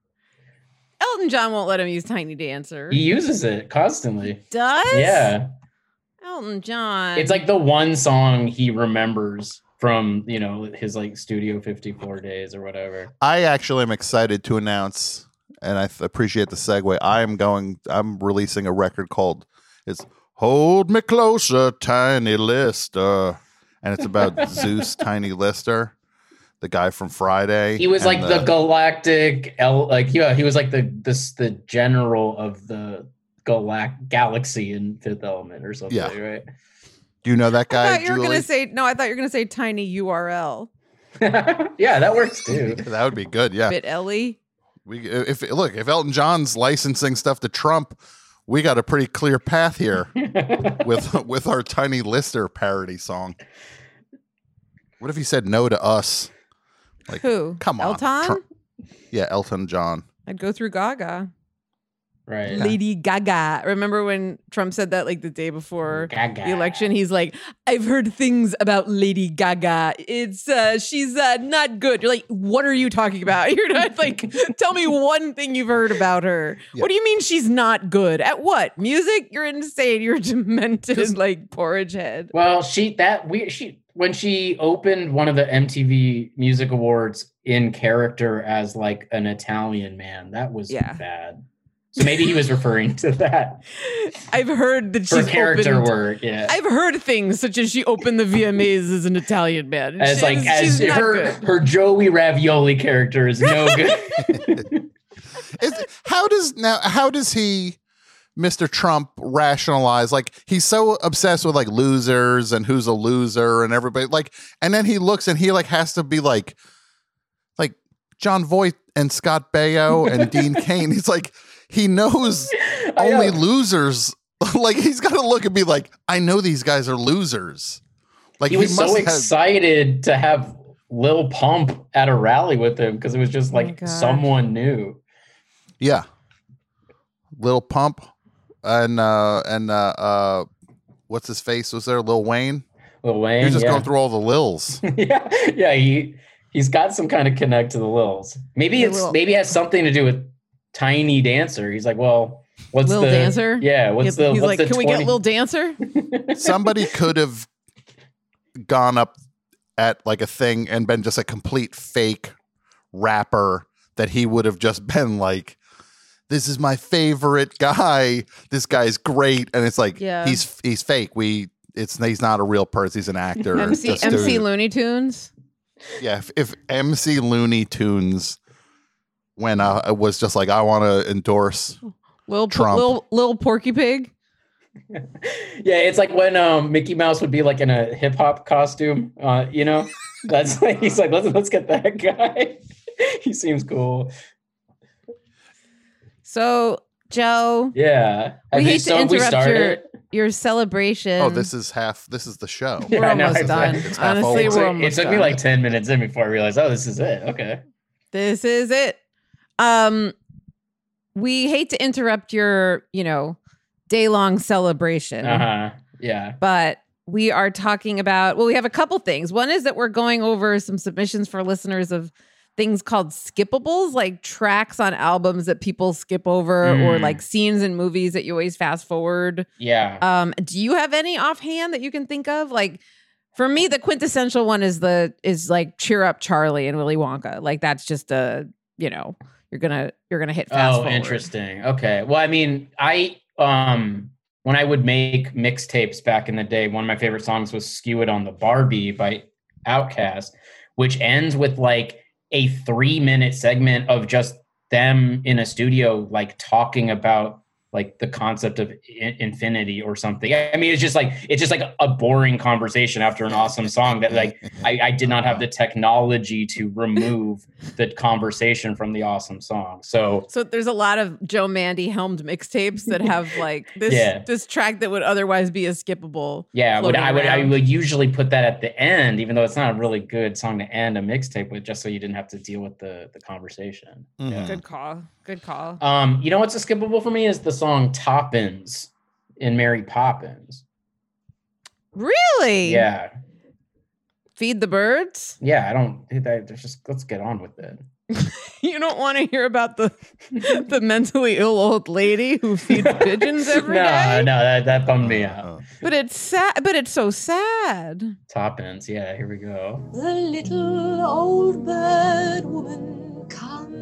Elton John won't let him use Tiny Dancer. He uses it constantly. Does? Yeah. Elton John. It's like the one song he remembers from, you know, his like Studio fifty-four days or whatever. I actually am excited to announce, and I th- appreciate the segue. I am going. I'm releasing a record called "It's Hold Me Closer, Tiny Lister," and it's about Zeus, Tiny Lister, the guy from Friday. He was and like the, galactic, el- like yeah, he was like the this the general of the galac- galaxy in Fifth Element or something, Yeah. right? Do you know that I guy? thought you were Julie? gonna say no. I thought you were gonna say Tiny U R L. Yeah, that works too. That would be good. Yeah. Bit Ellie. We if look if Elton John's licensing stuff to Trump, we got a pretty clear path here with with our Tiny Lister parody song. What if he said no to us? Like, Who? come on, Elton? Trump. Yeah, Elton John. I'd go through Gaga. Right. Lady Gaga. Remember when Trump said that like the day before Gaga. the election? He's like, I've heard things about Lady Gaga. It's uh she's uh not good. You're like, what are you talking about? You're not like, tell me one thing you've heard about her. Yeah. What do you mean she's not good? At what? Music? You're insane. You're demented, like porridge head. Well, she that we she when she opened one of the M T V Music Awards in character as like an Italian man, that was Yeah. bad. So maybe he was referring to that I've heard that for she's character opened, work. Yeah. I've heard things such as she opened the V M As as an Italian man. And As like she's- as she's not her good. her Joey Ravioli character is no good. Is, how does now? How does he, Mister Trump, rationalize? Like he's so obsessed with like losers and who's a loser and everybody like, and then he looks and he like has to be like, like John Voight and Scott Baio and Dean Cain. He's like he knows I only know. losers like he's got to look and be like, I know these guys are losers. Like he was so have- excited to have Lil Pump at a rally with him because it was just Oh my like God. someone new. Yeah. Lil Pump and uh and uh uh what's his face was there? Lil Wayne? Lil Wayne. You're just yeah. going through all the Lils. yeah, yeah. He he's got some kind of connect to the Lils. Maybe The it's Lil- maybe it has something to do with Tiny Dancer. He's like, well, what's Lil the Dancer? Yeah, what's He's the he's what's like, the can we twenty get Lil Dancer? Somebody could have gone up at like a thing and been just a complete fake rapper that he would have just been like, this is my favorite guy. This guy's great. And it's like, Yeah. he's he's fake. We it's he's not a real person. He's an actor. M C Just M C do- Looney Tunes. Yeah, if, if M C Looney Tunes when uh, was just like, I want to endorse Lil Trump. Lil Lil Porky Pig. Yeah, it's like when um, Mickey Mouse would be like in a hip hop costume. Uh, you know, that's like he's like, let's let's get that guy. He seems cool. So Joe, Yeah, we Have you- hate so to have we interrupt your started? your celebration. Oh, this is half this is the show. We're Yeah, I know, almost exactly. done. It's half Honestly, over. we're It almost took done. me like ten minutes in before I realized, oh, this is it. Okay. This is it. Um, we hate to interrupt your, you know, day long celebration, Uh huh. Yeah. but we are talking about. Well, we have a couple things. One is that we're going over some submissions for listeners of things called skippables, like tracks on albums that people skip over, or Mm. like scenes in movies that you always fast forward. Yeah. Um, do you have any offhand that you can think of? Like for me, the quintessential one is the is like Cheer Up Charlie and Willy Wonka. Like that's just a, you know, you're gonna you're gonna hit fast Oh, forward. interesting. Okay. Well, I mean, I um when I would make mixtapes back in the day, one of my favorite songs was "Skew It on the Barbie" by Outkast, which ends with like a three minute segment of just them in a studio, like talking about like the concept of I- infinity or something. I mean, it's just like it's just like a boring conversation after an awesome song that like I, I did not have the technology to remove the conversation from the awesome song. So So there's a lot of Joe Mandy helmed mixtapes that have like this Yeah. this track that would otherwise be a skippable. yeah, I would floating I would I around. would usually put that at the end, even though it's not a really good song to end a mixtape with, just so you didn't have to deal with the the conversation. Mhm. Good call. Good call. Um, you know what's a skippable for me is the song "Toppins" in Mary Poppins. Really? Yeah, Feed the birds? yeah. I don't. I, just let's get on with it. You don't want to hear about the the mentally ill old lady who feeds pigeons every no, day? no, that that bummed me out. Oh. But it's sad. But it's so sad. Toppins. Yeah, here we go. The little old bird woman comes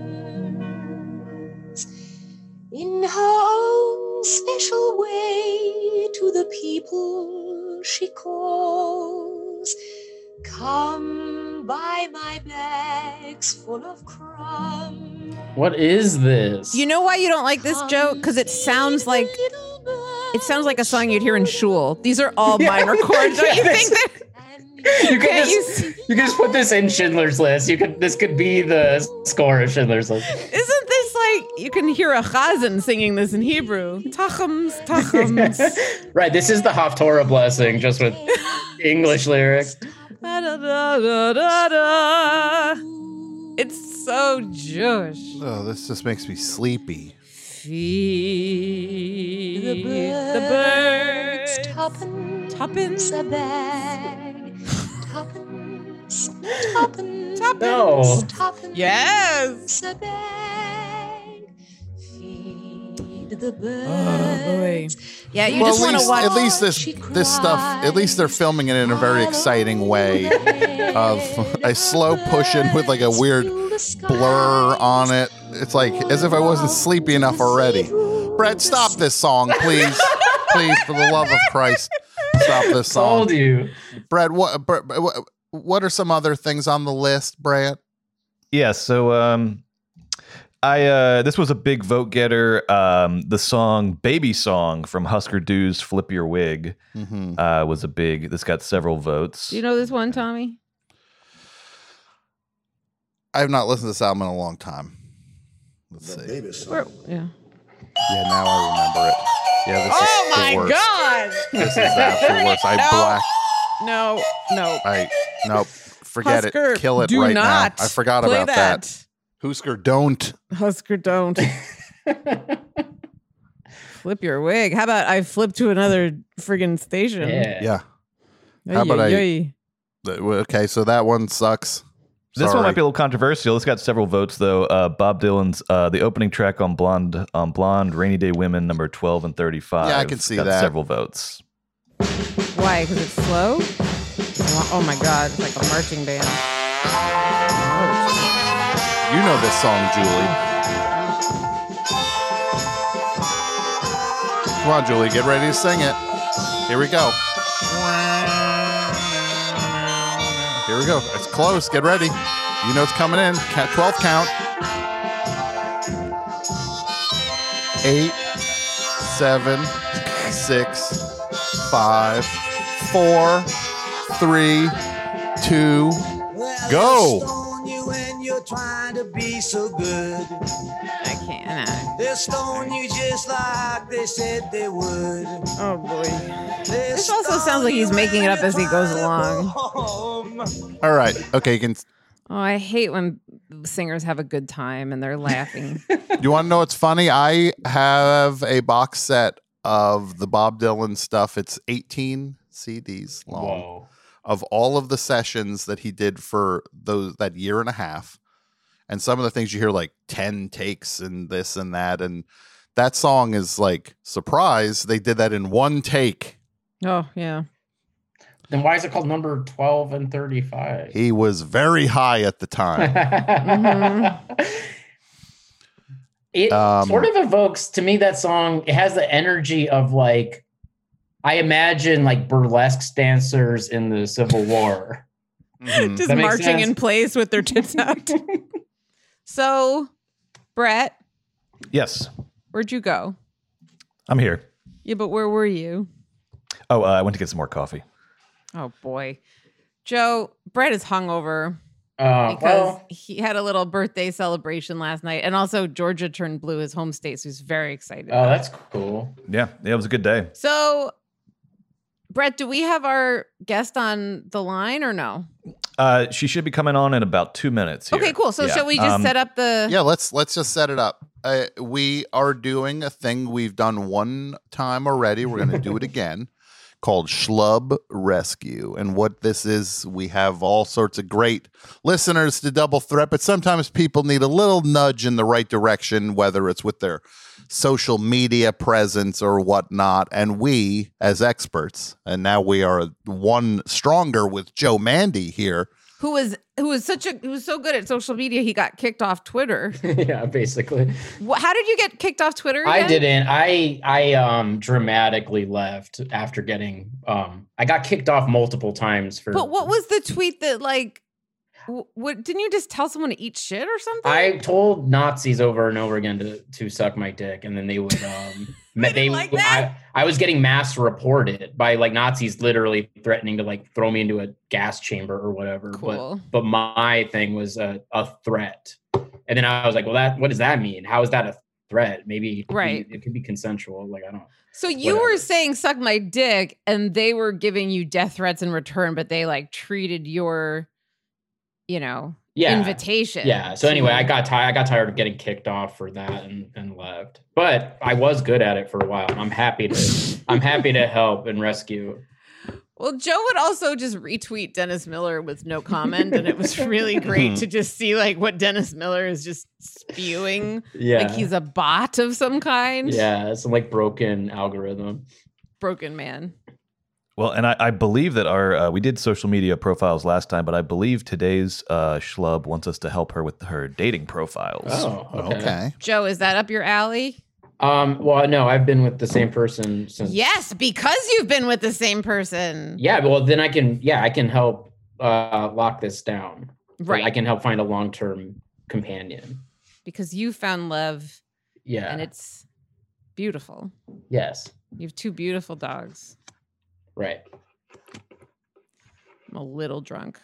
in her own special way to the people she calls. Come buy my bags full of crumbs. What is this? You know why you don't like this joke? Because it sounds like it sounds like a song you'd hear in shul. These are all Yeah. minor chords. Don't you Yeah, think that? You could Can't you just, you could just put this in Schindler's List. You could this could be the score of Schindler's List. Isn't this like you can hear a chazan singing this in Hebrew? Tachams, tachams. Right, this is the Haftorah blessing, just with English lyrics. Da, da, da, da, da, da. It's so Jewish. Oh, this just makes me sleepy. Feed The the birds, birds. tuppence Tuppence. a bag. Tuppence, tuppence, No. tuppence Yes. a bag. Feed the birds. Oh boy. Yeah, you well, just at want to least, watch. at least this this stuff. At least they're filming it in a very exciting way of a slow push in with like a weird blur on it. It's like as if I wasn't sleepy enough already. Brett, stop this song, please, please, for the love of Christ, stop this song. Told you. Brett, what, Brett, what, what are some other things on the list, Brett? Yeah, so um I uh this was a big vote getter. Um the song Baby Song from Husker Du's Flip Your Wig Mm-hmm. uh was a big this got several votes. Do you know this one, Tommy? I have not listened to this album in a long time. Let's see. Where, yeah. Yeah, now I remember it. Yeah, this Oh is the my worst. god! This is the absolute worst. I No. black. No, no. I nope. Forget Husker, it. Kill it do right not now. I forgot play about that. Husker, don't. Husker, don't. Flip your wig. How about I flip to another friggin' station? Yeah. Yeah. Ay, How about ay, I- ay. Th- Okay, so that one sucks. This one Sorry. might be a little controversial. It's got several votes though. Uh, Bob Dylan's uh, the opening track on Blonde on Blonde Rainy Day Women number twelve and thirty-five. Yeah, I can see got that. Several votes. Why? Because it's slow? Oh my god, it's like a marching band. You know this song, Julie. Come on, Julie, get ready to sing it. Here we go. Here we go. It's close. Get ready. You know it's coming in. Count twelve count. Eight, seven, six, five, four, three, two, go. Trying to be so good. I can't. They'll stone you just like they said they would. Oh boy. This also sounds like he's making it up as he goes along. All right. Okay, you can. Oh, I hate when singers have a good time and they're laughing. You want to know what's funny? I have a box set of the Bob Dylan stuff. It's eighteen C Ds long. Whoa. Of all of the sessions that he did for those that year and a half. And some of the things you hear, like ten takes and this and that. And that song is like, surprise, they did that in one take. Oh, yeah. Then why is it called number twelve and thirty-five? He was very high at the time. Mm-hmm. It Um, sort of evokes to me that song. It has the energy of like, I imagine like burlesque dancers in the Civil War. Mhm. Just That makes marching sense. in place with their tits out. So, Brett, Yes, where'd you go? I'm here. Yeah, but where were you? Oh, uh, I went to get some more coffee. Oh boy. Joe, Brett is hungover Uh, because well, he had a little birthday celebration last night. And also Georgia turned blue, his home state, so he's very excited. oh, that's cool. Yeah, yeah, it was a good day. So, Brett, do we have our guest on the line or no? Uh, she should be coming on in about two minutes. Here. Okay, cool. So Yeah. shall we just Um, set up the Yeah, let's let's just set it up. Uh, we are doing a thing we've done one time already. We're going to do it again, called Schlub Rescue. And what this is, we have all sorts of great listeners to Double Threat, but sometimes people need a little nudge in the right direction, whether it's with their social media presence or whatnot. And we, as experts, and now we are one stronger with Joe Mandy here. who was who was such a who was so good at social media he got kicked off Twitter. Yeah, basically. Wh- How did you get kicked off Twitter again? I didn't. I I um dramatically left after getting um I got kicked off multiple times for But what was the tweet that like w- what didn't you just tell someone to eat shit or something? I told Nazis over and over again to, to suck my dick, and then they would um They they, didn't like that? I, I was getting mass reported by like Nazis literally threatening to like throw me into a gas chamber or whatever. Cool. But but my thing was a, a threat. And then I was like, well, that what does that mean? How is that a threat? Maybe Right. it could be consensual. Like I don't So you whatever. were saying suck my dick and they were giving you death threats in return, but they like treated your, you know, Yeah. invitation. Yeah. So anyway, I got tired. I got tired of getting kicked off for that and, and left. But I was good at it for a while. And I'm happy to I'm happy to help and rescue. Well, Joe would also just retweet Dennis Miller with no comment, and it was really great to just see like what Dennis Miller is just spewing. Yeah. Like he's a bot of some kind. Yeah, some like broken algorithm. Broken man. Well, and I, I believe that our uh, we did social media profiles last time, but I believe today's uh, schlub wants us to help her with her dating profiles. Oh, okay. Okay. Joe, is that up your alley? Um, well, no, I've been with the same person since. Yes, because you've been with the same person. Yeah, well, then I can. Yeah, I can help uh, lock this down. Right. I can help find a long-term companion. Because you found love Yeah. and it's beautiful. Yes. You have two beautiful dogs. Right. I'm a little drunk.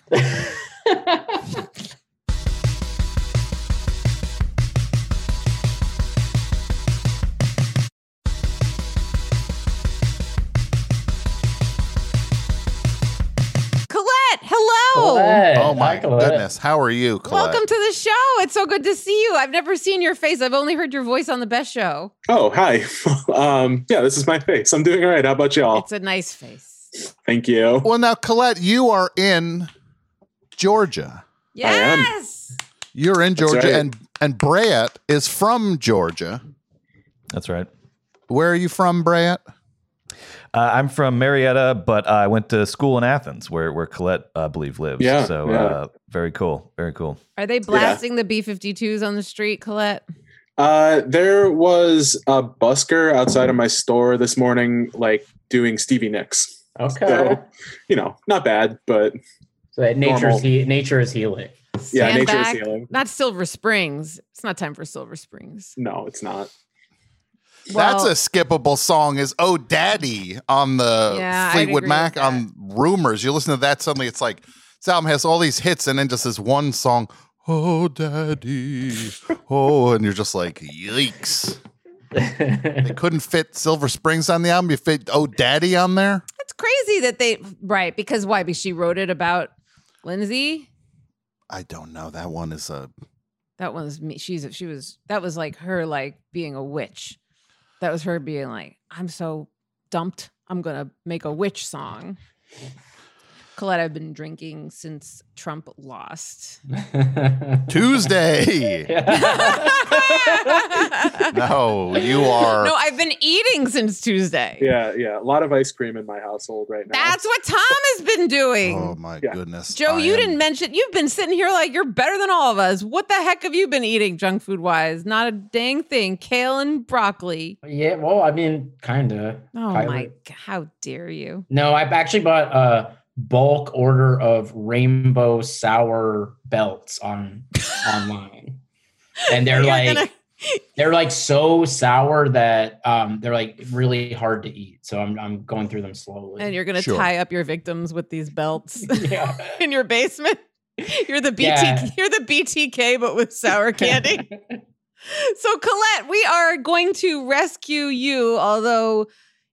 my goodness. How are you, Colette? Welcome to the show. It's so good to see you. I've never seen your face. I've only heard your voice on the best show. Oh, hi. um, yeah, this is my face. I'm doing all right. How about y'all? It's a nice face. Thank you. Well, now, Colette, you are in Georgia. Yes. You're in Georgia, right. and and Bryant is from Georgia. That's right. Where are you from, Bryant? Uh, I'm from Marietta, but I went to school in Athens, where where Colette, I believe, lives. Yeah, So yeah. Uh, very cool. Very cool. Are they blasting the B fifty-twos on the street, Colette? Uh, there was a busker outside of my store this morning, like doing Stevie Nicks. Okay. So, you know, not bad, but So that nature's normal. he- nature is healing. Yeah, Stand nature is back. healing. Not Silver Springs. It's not time for Silver Springs. No, it's not. That's Well- a skippable song. Is "Oh Daddy" on the Yeah, I'd Fleetwood agree Mac with on Rumors. You listen to that, suddenly it's like this album has all these hits, and then just this one song, "Oh Daddy," oh, and you're just like, yikes! They couldn't fit Silver Springs on the album. You fit "Oh Daddy" on there. It's crazy that they right because why? Because she wrote it about Lindsay. I don't know. That one is a. That one's me. She's she was that was like her like being a witch. That was her being like, I'm so dumped. I'm gonna make a witch song. Colette, I've been drinking since Trump lost. Tuesday. No, you are. No, I've been eating since Tuesday. Yeah, yeah. A lot of ice cream in my household right now. That's what Tom has been doing. Oh my Yeah. goodness, Joe, I you am- didn't mention, you've been sitting here like you're better than all of us. What the heck have you been eating junk food wise? Not a dang thing. Kale and broccoli. Yeah, well, I mean, kind of. Oh my, g- how dare you? No, I've actually bought a bulk order of rainbow sour belts on online. And they're You're like gonna- they're like so sour that um they're like really hard to eat. So I'm I'm going through them slowly. And you're going to Sure. tie up your victims with these belts yeah. in your basement. You're the B T Yeah. you're the B T K but with sour candy. So Colette, we are going to rescue you, although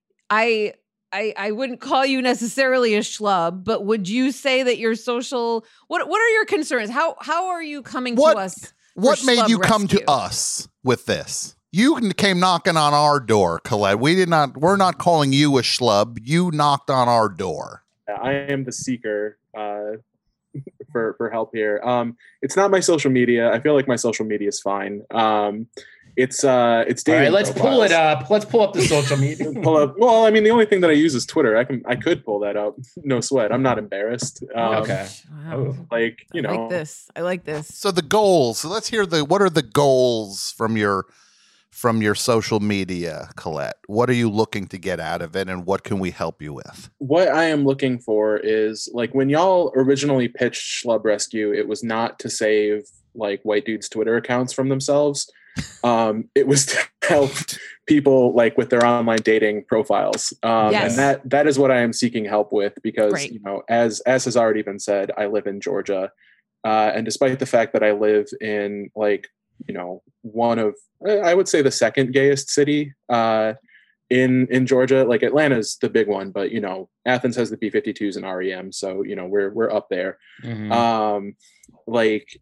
I I I wouldn't call you necessarily a schlub, but would you say that your social what what are your concerns? How how are you coming What- to us? What for made schlub you come to rescue? us with this? You came knocking on our door, Colette. We did not. We're not calling you a schlub. You knocked on our door. I am the seeker uh, for for help here. Um, it's not my social media. I feel like my social media is fine. Um, it's uh, it's All dating right, let's pull it profiles. up. Let's pull up the social media. Pull up. Well, I mean, the only thing that I use is Twitter. I can I could pull that up. No sweat. I'm not embarrassed. Um, Okay. Wow. Oh. Like you I know, like this. I like this. So the goals. So let's hear the. What are the goals from your from your social media, Colette? What are you looking to get out of it, and what can we help you with? what I am looking for is like when y'all originally pitched Schlub Rescue, it was not to save like white dudes' Twitter accounts from themselves. Um, it was to help people like with their online dating profiles. Um, Yes. and that that is what I am seeking help with because Great. you know, as as has already been said, I live in Georgia. Uh, and despite the fact that I live in like, you know, one of I would say the second gayest city uh in in Georgia, like Atlanta's the big one, but you know, Athens has the B fifty-twos and R E M, so you know, we're we're up there. Mhm. Um like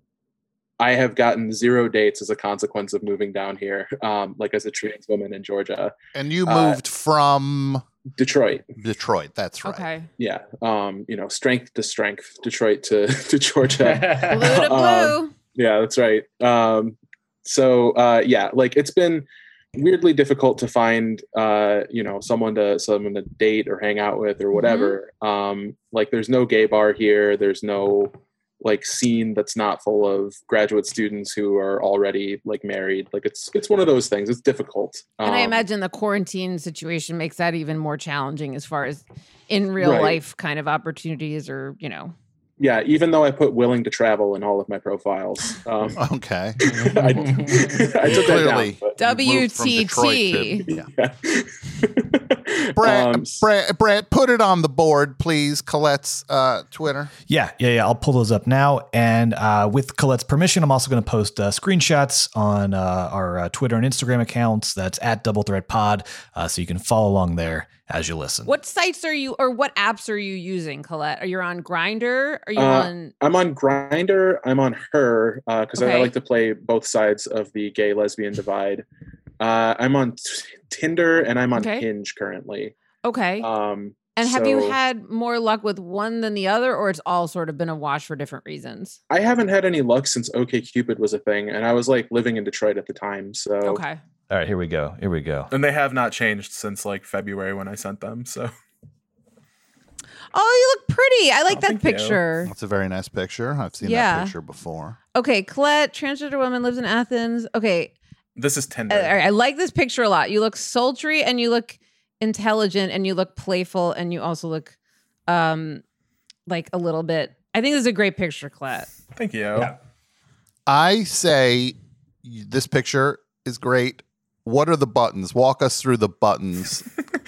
I have gotten zero dates as a consequence of moving down here, um, like as a trans woman in Georgia. And you Uh, moved from Detroit. Detroit. That's right. Okay. Yeah. Um, you know, strength to strength, Detroit to, to Georgia. Blue to blue. Um, yeah, that's right. Um, so uh, yeah, like it's been weirdly difficult to find uh, you know, someone to someone to date or hang out with or whatever. Um, like there's no gay bar here. There's no like scene that's not full of graduate students who are already like married. Like it's it's one of those things. It's difficult. And I Um, imagine the quarantine situation makes that even more challenging as far as in real Right. life kind of opportunities or, you know. yeah, even though I put willing to travel in all of my profiles. Um, Okay. I, I took that Clearly. down. but- W moved from T Detroit T. to- yeah. Brett, Um, Brett, Brett, put it on the board, please. Colette's uh, Twitter. Yeah, yeah, yeah. I'll pull those up now. And uh, with Colette's permission, I'm also going to post uh, screenshots on uh, our uh, Twitter and Instagram accounts. That's at Double Threat Pod. Uh, so you can follow along there as you listen. What sites are you, or what apps are you using, Colette? Are you on Grindr? Are you Uh, on? I'm on Grindr. I'm on Her because I Okay. like to play both sides of the gay lesbian divide. Uh, I'm on t- Tinder and I'm on Okay. Hinge currently. Okay. Um, and have you so- had more luck with one than the other, or it's all sort of been a wash for different reasons? I haven't had any luck since OkCupid was a thing, and I was like living in Detroit at the time. So Okay. All right, here we go. Here we go. And they have not changed since like February when I sent them. So Oh, you look pretty. I like Oh, that thank you. picture. That's a very nice picture. I've seen Yeah. that picture before. Okay, Colette, transgender woman, lives in Athens. Okay, this is Tinder. uh, all right, I like this picture a lot. You look sultry and you look intelligent and you look playful and you also look um like a little bit. I think this is a great picture, Colette. Thank you. Yeah. I say this picture is great. What are the buttons? Walk us through the buttons.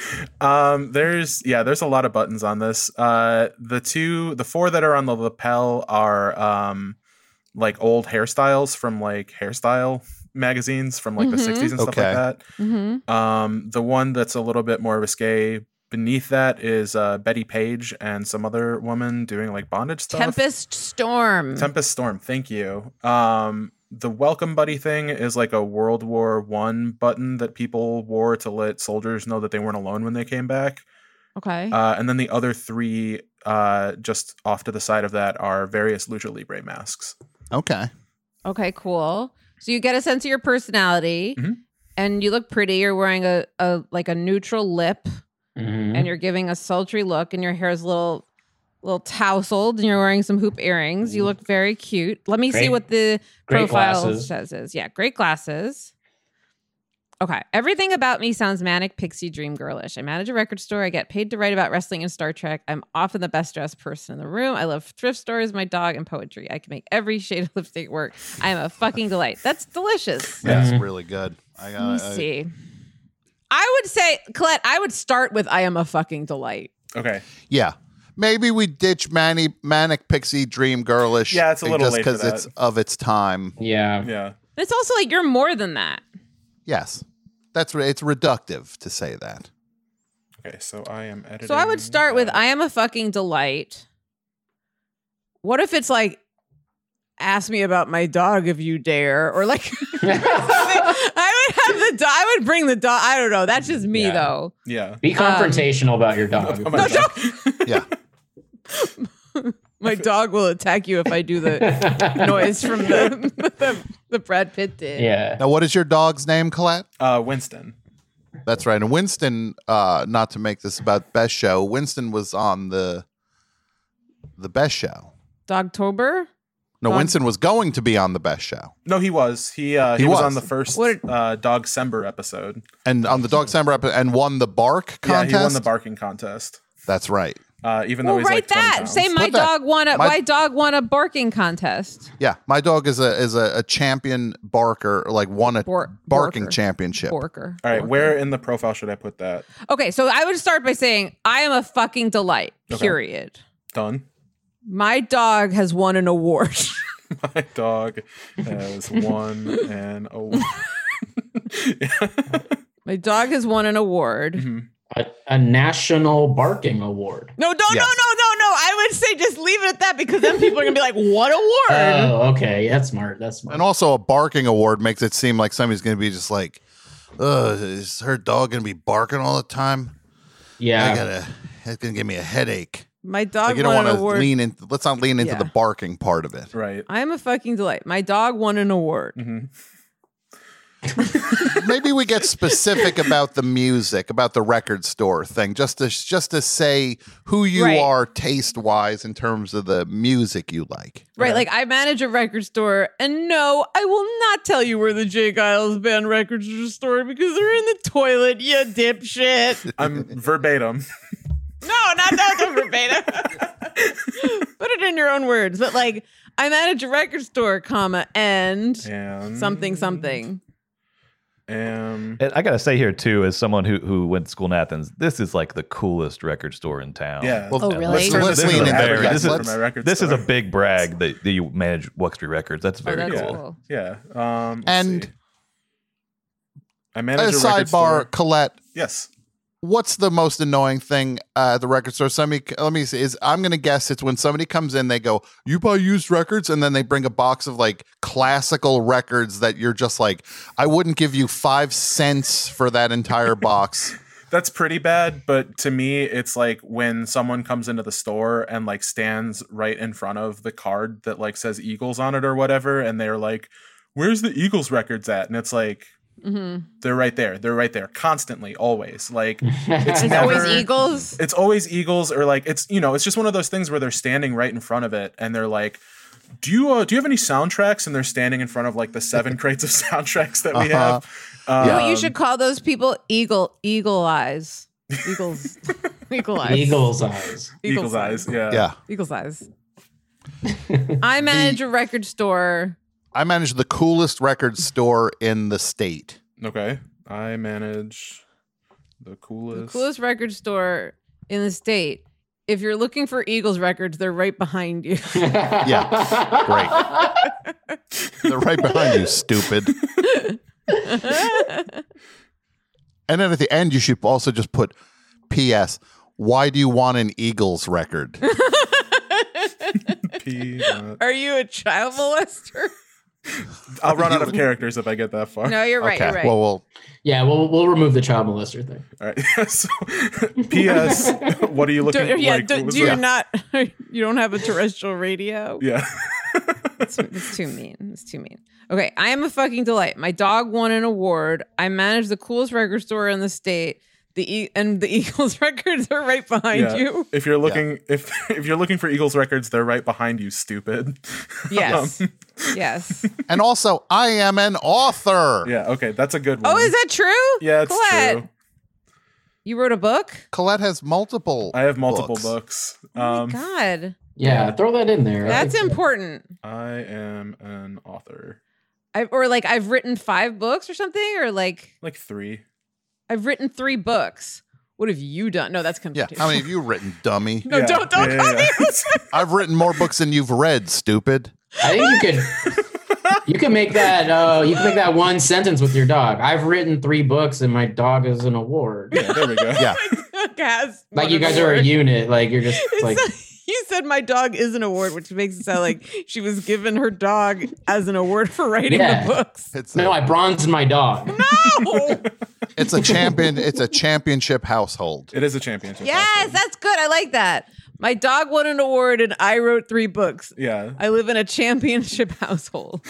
Um, there's yeah, there's a lot of buttons on this. Uh, the two, the four that are on the lapel are um, like old hairstyles from like hairstyle magazines from like Mhm. the sixties and stuff Okay. like that. Mm-hmm. Um, the one that's a little bit more risque beneath that is uh, Betty Page and some other woman doing like bondage stuff. Tempest Storm. Tempest Storm, thank you. Um, the Welcome Buddy thing is like a World War One button that people wore to let soldiers know that they weren't alone when they came back. Okay. Uh, and then the other three, uh, just off to the side of that, are various Lucha Libre masks. Okay. Okay, cool. So you get a sense of your personality Mhm. and you look pretty. You're wearing a, a like a neutral lip Mhm. and you're giving a sultry look and your hair is a little little tousled and you're wearing some hoop earrings. You look very cute. Let me see Great- what the great profile glasses. says is. Yeah, great glasses. Okay. Everything about me sounds manic, pixie, dream girlish. I manage a record store. I get paid to write about wrestling and Star Trek. I'm often the best dressed person in the room. I love thrift stores, my dog, and poetry. I can make every shade of lipstick work. I am a fucking delight. That's delicious. That's Mhm. really good. I, Let uh, me I- see. I would say, Colette, I would start with I am a fucking delight. Okay. yeah. Maybe we ditch Manny, Manic Pixie Dream Girlish. Yeah, it's a little just late for because it's that. of its time. Yeah. Yeah. It's also like you're more than that. Yes. That's re- it's reductive to say that. Okay, so I am editing. So I would start with that. I am a fucking delight. What if it's like, ask me about my dog if you dare, or like, I would have the dog. I would bring the dog. I don't know. That's just me Yeah. though. Yeah. Be confrontational about your dog. Oh my God. Yeah. My dog will attack you if I do the noise from the the, the Brad Pitt did. Yeah. Now, what is your dog's name, Colette? Uh, Winston. That's right. And Winston, uh, not to make this about Best Show, Winston was on the the Best Show. Dogtober. No, Dog- Winston was going to be on the Best Show. No, he was. He uh, he, He was. was. on the first What- uh, Dog Sember episode. And on the Dog Summer episode, and won the bark contest. Yeah, he won the barking contest. That's right. Uh, even though Well, he's write like twenty that. pounds. Say my Put that. dog won a My- my dog won a barking contest. Yeah, my dog is a is a, a champion barker, like won a Bor- barking Borker. championship. Borker. All right, Borker. where in the profile should I put that? Okay, so I would start by saying I am a fucking delight. Okay. Period. Done. My dog has won an award. My dog has won an award. My dog has won an award. Mhm. A, a national barking award. No, don't, Yes. no, no, no, no. I would say just leave it at that because then people are gonna be like, "What award?" Oh, okay. That's smart. That's smart. And also, a barking award makes it seem like somebody's going to be just like, "Ugh, is her dog going to be barking all the time? yeah. I gotta, it's going to give me a headache." My dog Like, you don't won want an to award. lean in. Let's not lean into Yeah. the barking part of it. Right. I am a fucking delight. My dog won an award. hmm Maybe we get specific about the music, about the record store thing, just to just to say who you Right. are taste wise in terms of the music you like. Right, like I manage a record store, and no, I will not tell you where the Jake Isles Band records are stored because they're in the toilet, you dipshit. I'm verbatim. No, not not the verbatim. Put it in your own words. But like, I manage a record store, comma, and And something something. am. And I gotta say here too, as someone who who went to school in Athens, this is like the coolest record store in town. Yeah. Well, Oh, really? Let's, This let's is lean a into very- it. this Yes, is let's- my record This is a store. big brag that, that you manage Wuxtree Records. That's very that's cool. cool. Yeah. Um, let's And see. I a manage a record sidebar, store. Colette. Yes. What's the most annoying thing uh, at the record store? Somebody, let me see. Is I'm gonna guess it's when somebody comes in, they go, "You buy used records," and then they bring a box of like classical records that you're just like, I wouldn't give you five cents for that entire box. That's pretty bad, but to me, it's like when someone comes into the store and like stands right in front of the card that like says Eagles on it or whatever, and they're like, "Where's the Eagles records at?" And it's like, Mm-hmm. they're right there. They're right there, constantly, always. Like It's, it's never, always Eagles. It's always Eagles, or like it's you know, it's just one of those things where they're standing right in front of it, and they're like, "Do you uh, do you have any soundtracks?" And they're standing in front of like the seven crates of soundtracks that we Uh-huh. have. Um, You know what you should call those people? Eagle, eagle eyes. Eagles, eagle eyes. Eagle's eyes. Eagle's eyes. Yeah. Yeah. Eagle's eyes. I manage a record store. I manage the coolest record store in the state. Okay. I manage the coolest. The coolest record store in the state. If you're looking for Eagles records, they're right behind you. Yeah. Great. They're right behind you, stupid. And then at the end, you should also just put P S. Why do you want an Eagles record? Peanut. Are you a child molester? I'll run out of characters if I get that far. No, you're right. Okay. You're right. Well, well, Yeah, we'll we'll remove the child molester thing. All right. So, P S. What are you looking do, yeah, like? do, what was do you that? not? You don't have a terrestrial radio? Yeah. It's, it's too mean. It's too mean. Okay, I am a fucking delight. My dog won an award. I manage the coolest record store in the state. The e- and the Eagles records are right behind Yeah. you. If you're looking if if you're looking for Eagles records, they're right behind you, stupid. Yes. Um, Yes. and also, I am an author. yeah, okay, that's a good one. Oh, is that true? Yeah, it's Colette, true. you wrote a book? Colette has multiple. I have multiple books. books. Um God. Yeah, throw that in there. That's I think- important. I am an author. I or like I've written five books or something, or like Like three. I've written three books. What have you done? No, that's Yeah. confusing. How many have you written, dummy? No, Yeah, don't don't yeah, call yeah, me. I've written more books than you've read, stupid. I think you could you can make that uh you can make that one sentence with your dog. I've written three books and my dog is an award. Yeah, there we go. Yeah. Has Like won you an guys are a award. unit. Like you're just It's like like- you said my dog is an award, which makes it sound like she was given her dog as an award for writing Yeah. the books. It's no, a, I bronzed my dog. No. it's a champion. It's a championship household. It is a championship. Yes, household. that's good. I like that. My dog won an award and I wrote three books. Yeah. I live in a championship household.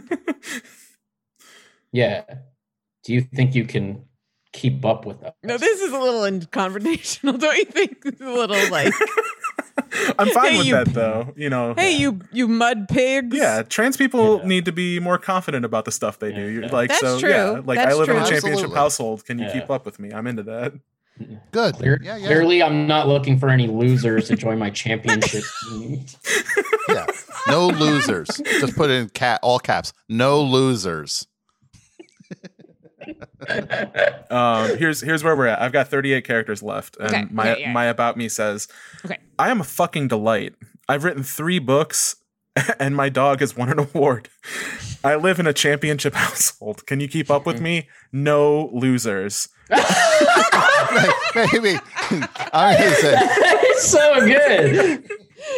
Yeah. Do you think you can keep up with that? No, this is a little in- confrontational, don't you think? This is a little like, I'm fine Hey, with you- that though. You know. hey, you you mud pigs. Yeah, trans people Yeah. need to be more confident about the stuff they do. You're Yeah. like That's so true. yeah, like I That's live in a true. championship Absolutely. household. Can you Yeah. keep up with me? I'm into that. Good. Clear, Yeah, yeah. Clearly, I'm not looking for any losers to join my championship team. Yeah. No losers. Just put it in cat all caps. No losers. Um, here's here's where we're at. I've got thirty-eight characters left, and Okay, my okay, yeah. my about me says, Okay. I am a fucking delight. I've written three books, and my dog has won an award. I live in a championship household. Can you keep up with me? No losers. Maybe. I'm going to say. It's so good.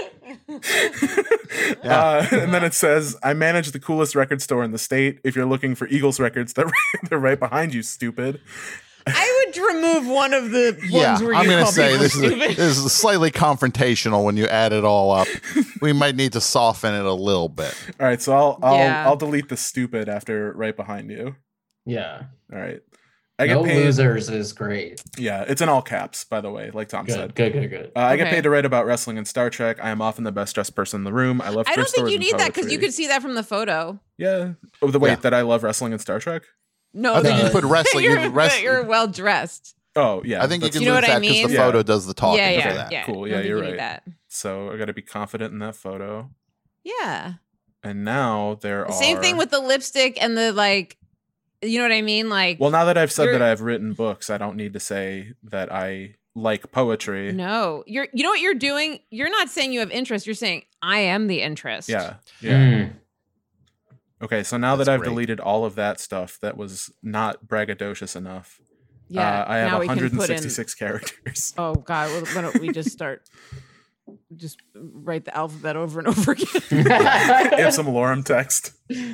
Uh, and then it says, I manage the coolest record store in the state. If you're looking for Eagles records, they're, they're right behind you, stupid. I would remove one of the ones Yeah, where I'm you going to call say people this is, a, stupid. this is slightly confrontational when you add it all up. We might need to soften it a little bit. All right, so I'll I'll, Yeah. I'll delete the stupid after right behind you. Yeah. All right. I No get paid. losers is great. Yeah, it's in all caps, by the way, like Tom Good, said. good, good, good. Uh, I get Okay. paid to write about wrestling and Star Trek. I am often the best dressed person in the room. I love. I don't thrift think stores you and need that because you poetry. could see that from the photo. Yeah. Oh, the wait Yeah. that I love wrestling and Star Trek. No, I think that- you put wrestling. You're, you rest, that you're well dressed. Oh yeah. I think you that's- can You know lose what I that because the mean? photo Yeah. does the talking yeah, for yeah, that. yeah. Cool. I Yeah, don't think you're you need right. That. So I got to be confident in that photo. Yeah. And now there The are same thing with the lipstick and the like You know what I mean? Like, Well, now that I've said you're- that I've written books, I don't need to say that I like poetry. no, you're. You know what you're doing? You're not saying you have interest. You're saying I am the interest. Yeah. Yeah. Mm. Okay, so now That's that I've great. deleted all of that stuff that was not braggadocious enough, Yeah. uh, I have now we can put in- one hundred sixty-six characters. Oh God! Well, why don't we just start? Just write the alphabet over and over again. You have some lorem text.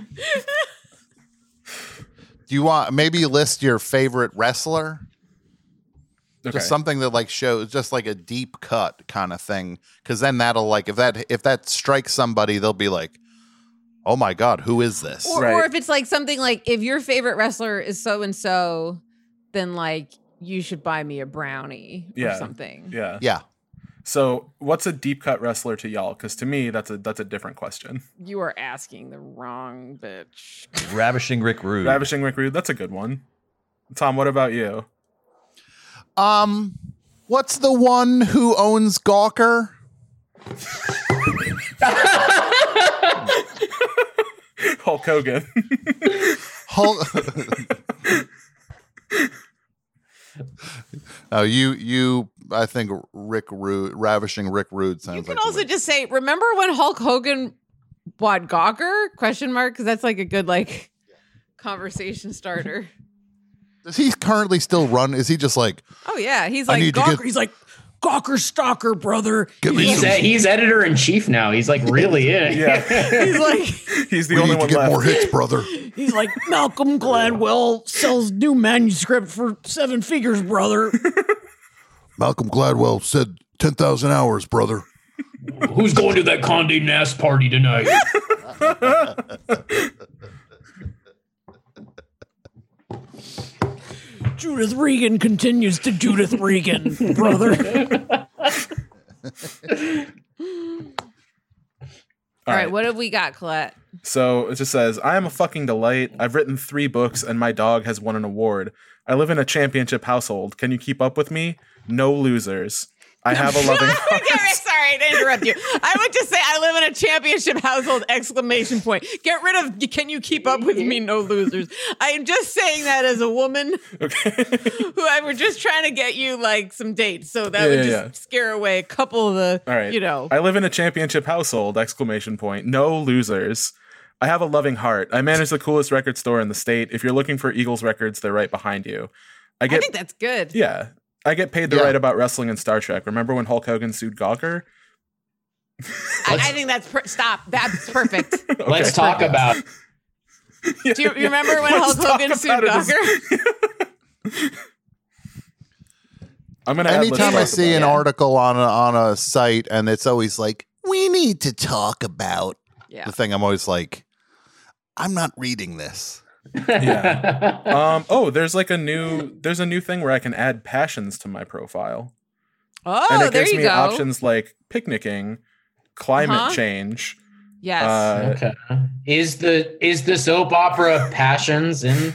Do you want maybe list your favorite wrestler? Okay. Just something that like shows just like a deep cut kind of thing. Cause then that'll like if that if that strikes somebody, they'll be like, oh my God, who is this? Or, or if it's like something like if your favorite wrestler is so and so, then like you should buy me a brownie or Yeah. something. Yeah. Yeah. So, what's a deep cut wrestler to y'all? Because to me, that's a that's a different question. You are asking the wrong bitch. Ravishing Rick Rude. Ravishing Rick Rude, that's a good one. Tom, what about you? Um, what's the one who owns Gawker? Hulk Hogan. Hulk. Oh, you you. I think Rick Rude, ravishing Rick Rude sounds You can like also just say, remember when Hulk Hogan bought Gawker? Question mark, because that's like a good like conversation starter. Does he currently still run? Is he just like? Oh yeah, he's I like need to Gawker. get- He's like Gawker Stalker, brother. Get me He's, some- a, he's editor in chief now. He's like really in it. Yeah. He's like He's the we only need to one get left. more hits, brother. he's like Malcolm Gladwell sells new manuscript for seven figures, brother. Malcolm Gladwell said ten thousand hours, brother. Who's going to that Condé Nast party tonight? Judith Regan continues to Judith Regan, brother. All right, what have we got, Colette? So it just says, I am a fucking delight. I've written three books and my dog has won an award. I live in a championship household. Can you keep up with me? No losers. I have a loving heart. Okay, sorry to interrupt you. I would just say I live in a championship household! Exclamation point. Get rid of. Can you keep up with me? No losers. I am just saying that as a woman Okay. who I were just trying to get you like some dates, so that Yeah, would yeah, just yeah. scare away a couple of the. All right. You know. I live in a championship household! Exclamation point. No losers. I have a loving heart. I manage the coolest record store in the state. If you're looking for Eagles records, they're right behind you. I I get think that's good. yeah. I get paid to Yeah. write about wrestling and Star Trek. Remember when Hulk Hogan sued Gawker? I, I think that's per- stop. That's perfect. Let's talk about. Do you, you remember when Let's Hulk Hogan talk sued about it as- Gawker? I'm gonna. add, let's Anytime I talk see about an it. article on a, on a site and it's always like, we need to talk about Yeah. the thing, I'm always like, I'm not reading this. Yeah. Um. Oh, there's like a new. There's a new thing where I can add passions to my profile, Oh, and it there gives you me go. options like picnicking, climate Uh-huh. change. Yes. Uh, Okay. Is the is the soap opera Passions in?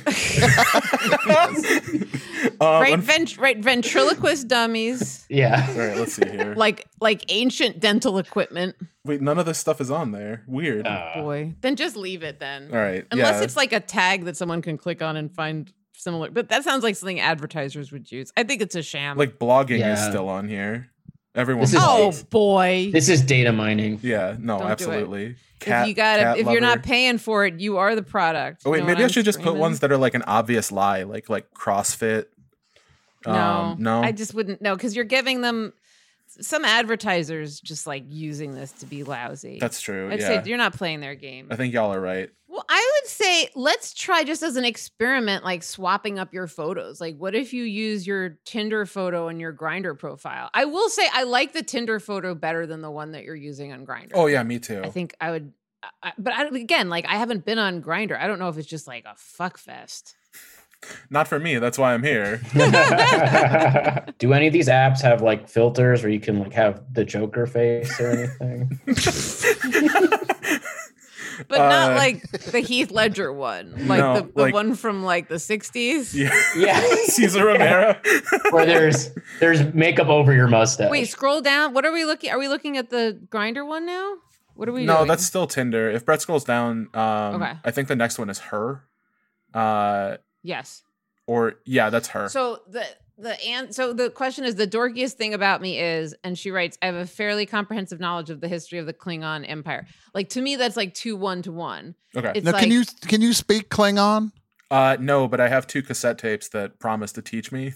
um, right, un- vent- right, ventriloquist dummies, Yeah. all right. Let's see here. like like ancient dental equipment. Wait, none of this stuff is on there. Weird. Uh, Boy, then just leave it then. all right. Unless yeah. it's like a tag that someone can click on and find similar. But that sounds like something advertisers would use. I think it's a sham. like blogging is Yeah. still on here. Everyone. This is- oh boy, This is data mining. Yeah. No. Don't do it. absolutely. if you got cat to if you're not lover. paying for it, you are the product. Oh You wait, know maybe what I I'm should just put screaming? ones that are like an obvious lie, like like CrossFit. No, Um, no. I just wouldn't. No, because you're giving them some advertisers just like using this to be lousy. That's true. I'd yeah. say you're not playing their game. I think y'all are right. Well, I would say let's try just as an experiment, like swapping up your photos. Like, what if you use your Tinder photo and your Grindr profile? I will say I like the Tinder photo better than the one that you're using on Grindr. Oh yeah, me too. I think I would, I, but I, again, like I haven't been on Grindr. I don't know if it's just like a fuck fest. Not for me. That's why I'm here. Do any of these apps have like filters where you can like have the Joker face or anything? But not Uh, like the Heath Ledger one, like No, the, the like- one from like the sixties. Yeah. Yeah. Cesar Romero. Where there's there's makeup over your mustache. Wait, scroll down. What are we looking? Are we looking at the Grindr one now? What are we No, doing? that's still Tinder. If Brett scrolls down, um, Okay. I think the next one is her. Uh, Yes. or yeah, that's her. So the the and so the question is, the dorkiest thing about me is, and she writes, I have a fairly comprehensive knowledge of the history of the Klingon Empire. Like, to me, that's like two one to one. Okay. It's Now, like, can you can you speak Klingon? Uh, no, but I have two cassette tapes that promise to teach me.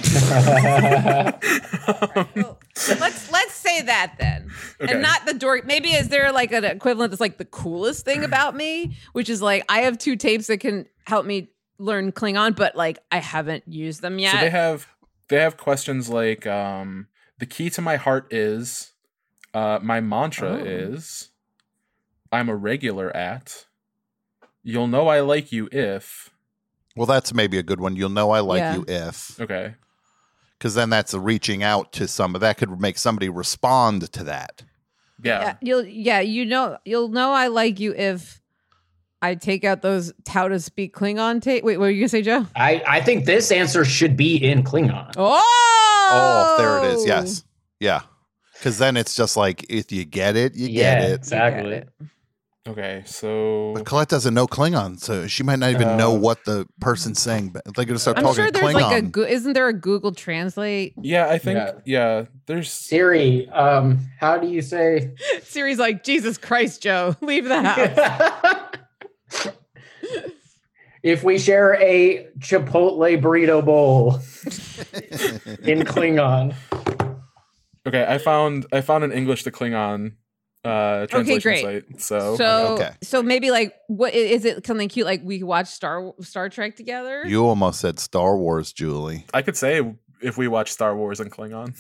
well, let's let's say that then, Okay. and not the dork. Maybe is there like an equivalent that's like the coolest thing about me, which is like I have two tapes that can help me learn Klingon, but like I haven't used them yet. So they have they have questions like um, the key to my heart is, uh, my mantra Oh. is, I'm a regular at, you'll know I like you if. Well, that's maybe a good one. You'll know I like Yeah. you if. Okay. Because then that's a reaching out to some. That could make somebody respond to that. Yeah. Yeah, you'll yeah, you know you'll know I like you if I take out those how to speak Klingon tape. Wait, what were you gonna say, Joe? I, I think this answer should be in Klingon. Oh, Oh, there it is. Yes. Yeah. Because then it's just like, if you get it, you Yeah, get it. exactly. Okay, so But Colette doesn't know Klingon, so she might not even know Oh. what the person's saying. But they're going to start I'm talking sure there's Klingon. like a Go- isn't there a Google Translate? yeah, I think Yeah. yeah, there's Siri, um, how do you say? Siri's like, Jesus Christ, Joe, leave the house. If we share a Chipotle burrito bowl in Klingon. okay. I found I found an English to Klingon uh, translation great. site. So, So Okay. so maybe like what i- is it something cute like we watch Star Star Trek together? You almost said Star Wars, Julie. I could say if we watch Star Wars in Klingon.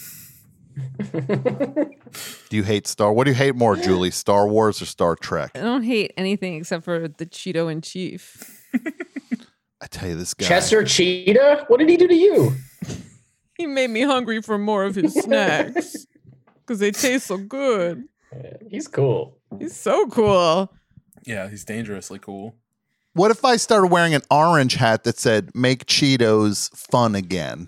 Do you hate Star? What do you hate more, Julie? Star Wars or Star Trek? I don't hate anything except for the Cheeto in Chief. I tell you, this guy. Chester Cheetah? What did he do to you? He made me hungry for more of his snacks because they taste so good. He's cool. He's so cool. Yeah, he's dangerously cool. What if I started wearing an orange hat that said "Make Cheetos fun again"?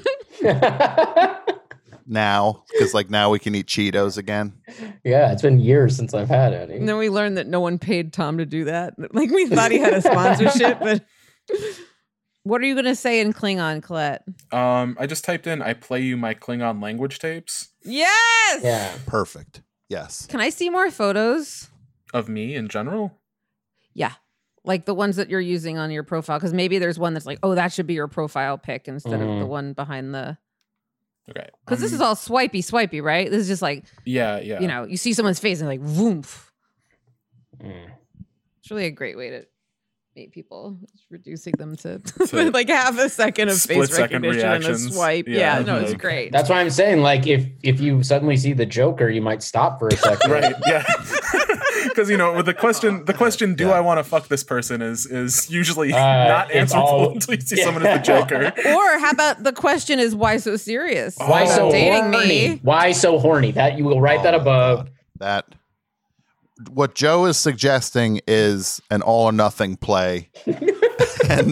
Now, because like now we can eat Cheetos again. Yeah, it's been years since I've had any. And then we learned that no one paid Tom to do that. Like we thought he had a sponsorship, but what are you gonna say in Klingon, Colette? Um, I just typed in I play you my Klingon language tapes Yes. Yeah. Perfect. Yes. Can I see more photos? of me in general. Yeah. Like the ones that you're using on your profile. Because maybe there's one that's like, oh, that should be your profile pic instead of the Mhm. one behind the. Okay. Because this um, is all swipey, swipey, right? This is just like, Yeah, yeah. you know, you see someone's face and like, woof. Mm. It's really a great way to meet people. It's reducing them to, To like half a second of face split-second recognition and a reactions. swipe. Yeah, Yeah, no, it's like- great. That's why I'm saying, like, if if you suddenly see the Joker, you might stop for a second. Right. Yeah. Because you know, with the question, the question, "Do Yeah. I want to fuck this person?" is is usually Uh, not it's answerable all- until you see Yeah. someone as the Joker. Or how about the question is why so serious? Why Oh. so dating horny? me? Why so horny? That you will write Oh that my above. God. That what Joe is suggesting is an all or nothing play, and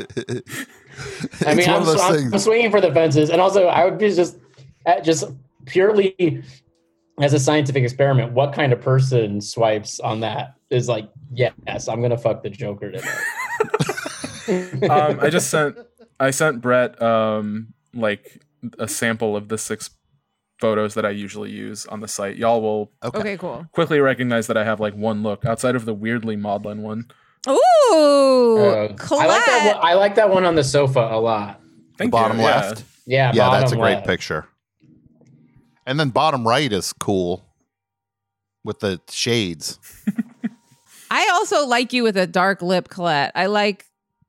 I mean, it's one I'm, of those I'm, things. I'm swinging for the fences, and also I would be just, uh, just purely as a scientific experiment. What kind of person swipes on that is like, yes, I'm gonna fuck the Joker today. um, I just sent I sent Brett um, like a sample of the six photos that I usually use on the site. Y'all will Okay. Okay, cool. quickly recognize that I have like one look outside of the weirdly maudlin one. Ooh, Uh, I like that. One, I like that one on the sofa a lot. Thank bottom you. Yeah. left. Yeah, Yeah, that's a bottom great left. picture. And then bottom right is cool with the shades. I also like you with a dark lip, Colette. I like,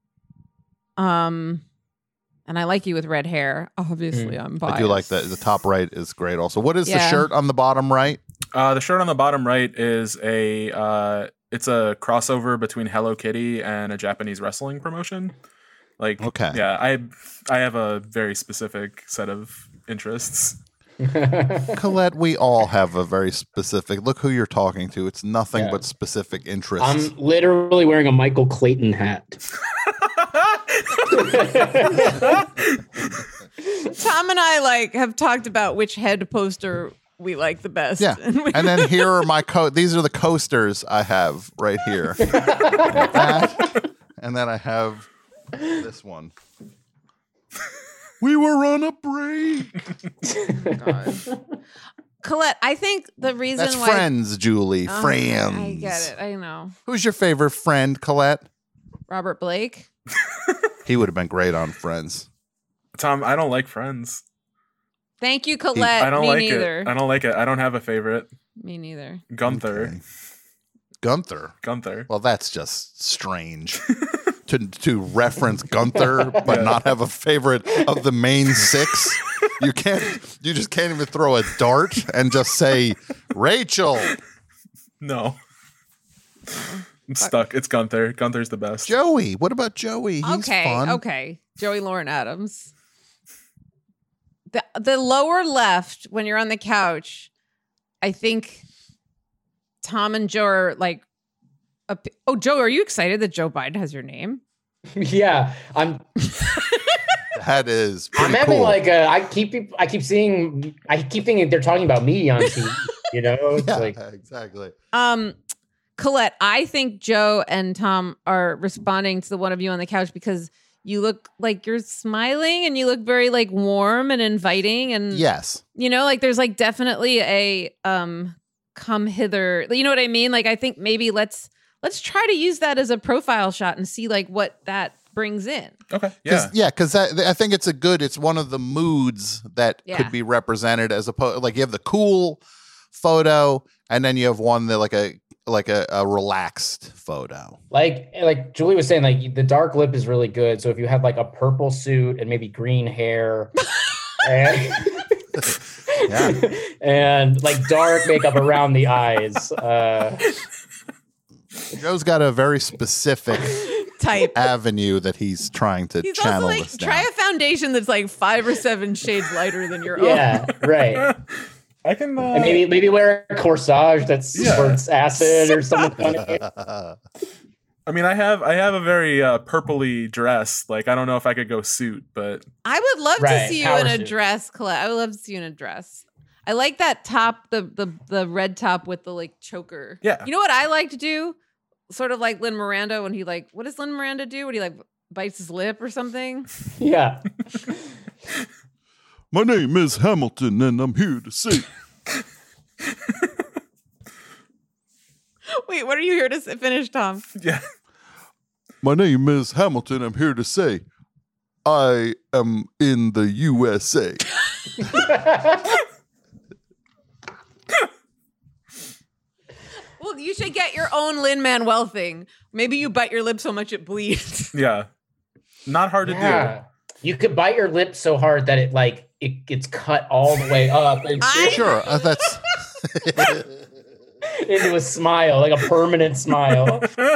um, and I like you with red hair. Obviously, I'm biased. I do like that. The top right is great. Also, what is the Yeah. shirt on the bottom right? Uh, the shirt on the bottom right is a uh, it's a crossover between Hello Kitty and a Japanese wrestling promotion. Like, Okay. yeah, I I have a very specific set of interests. Colette, we all have a very specific. Look who you're talking to. It's nothing Yeah. but specific interests. I'm literally wearing a Michael Clayton hat. Tom and I like have talked about which head poster we like the best. Yeah. And we- And then here are my co these are the coasters I have right here. that And then I have this one. We were on a break. Colette, I think the reason That's why Friends, Julie. Oh, Friends. I get it. I know. Who's your favorite friend, Colette? Robert Blake. He would have been great on Friends. Tom, I don't like Friends. Thank you, Colette. I don't Me like neither. it. I don't like it. I don't have a favorite. Me neither. Gunther. Okay. Gunther. Gunther. Well, that's just strange. to to reference Gunther but Yeah. not have a favorite of the main six. You can't you just can't even throw a dart and just say Rachel. No. I'm stuck. It's Gunther. Gunther's the best. Joey. What about Joey? He's okay, fun. okay. Joey Lauren Adams. The the lower left when you're on the couch, I think Tom and Joe are like a, oh, Joe, are you excited that Joe Biden has your name? Yeah, I'm. That is I'm pretty having cool. like a. I keep. I keep seeing. I keep thinking they're talking about me on T V. You know, it's yeah, like exactly. Um, Colette, I think Joe and Tom are responding to the one of you on the couch because you look like you're smiling and you look very like warm and inviting and Yes. you know, like there's like definitely a um come hither. You know what I mean? Like I think maybe let's let's try to use that as a profile shot and see like what that brings in. Okay. Yeah, yeah, because I think it's a good. It's one of the moods that Yeah. could be represented as opposed. Like you have the cool photo, and then you have one that like a like a, a relaxed photo. like like Julie was saying, like the dark lip is really good. So if you have like a purple suit and maybe green hair, and, Yeah. and like dark makeup around the eyes. Uh, Joe's got a very specific Type. avenue that he's trying to He's channel also like this down. try a foundation that's like five or seven shades lighter than your yeah, own. right. I can uh, And maybe maybe wear a corsage that Yeah. squirts acid or something funny. I mean, I have I have a very uh, purpley dress. Like, I don't know if I could go suit, but I would love to Right, see you power in a suit. dress, Colette. I would love to see you in a dress. I like that top, the the the red top with the like choker. Yeah. You know what I like to do? Sort of like Lin Miranda when he like, what does Lin Miranda do? When he like bites his lip or something? Yeah. My name is Hamilton, and I'm here to say. Wait, what are you here to s- finish, Tom? yeah. My name is Hamilton. I'm here to say, I am in the U S A. Well, you should get your own Lin Manuel thing. Maybe you bite your lip so much it bleeds. Yeah. Not hard to Yeah. You could bite your lip so hard that it like it gets cut all the way up and Sure, uh, that's into a smile, like a permanent smile. do.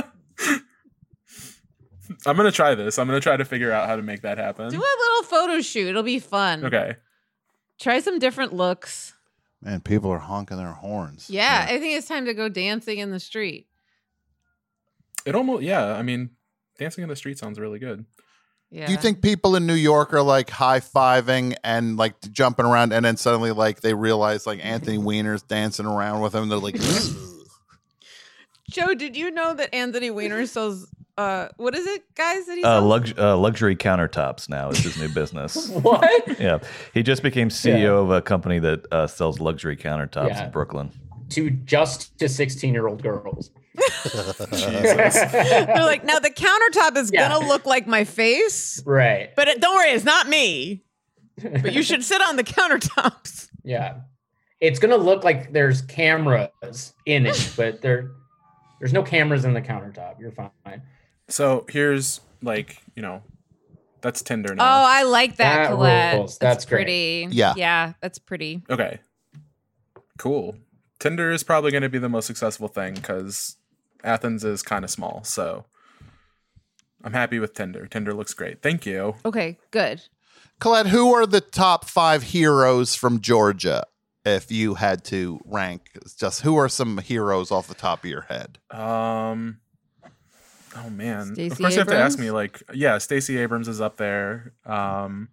I'm gonna try this. I'm gonna try to figure out how to make that happen. Do a little photo shoot. It'll be fun. Okay. Try some different looks. man. People are honking their horns. Yeah, I think it's time to go dancing in the street. It almost yeah. I mean, dancing in the street sounds really good. Yeah. Do you think people in New York are like high fiving and like jumping around, and then suddenly like they realize like Anthony Weiner's dancing around with them? They're like, Joe, did you know that Anthony Weiner sells uh what is it, guys, that he Uh, sells? lux- uh, luxury countertops now is his new business. What? Yeah, he just became C E O of a company that uh, sells luxury countertops Yeah. in Brooklyn. To just to sixteen-year-old girls. They're like, now the countertop is Yeah. gonna look like my face, Right. but it, don't worry, it's not me. But you should sit on the countertops. Yeah. It's gonna look like there's cameras in it, but there there's no cameras in the countertop. You're fine. So here's like, you know, that's Tinder Oh, now. I like that, That Colette. rules. That's great. pretty. Yeah. Yeah, that's pretty. Okay. Cool. Tinder is probably going to be the most successful thing because Athens is kind of small. So I'm happy with Tinder. Tinder looks great. Thank you. Okay, good. Colette, who are the top five heroes from Georgia? If you had to rank, just who are some heroes off the top of your head? Um. Oh man. Stacey of course you have to ask Abrams? me. Like, yeah, Stacey Abrams is up there. Um.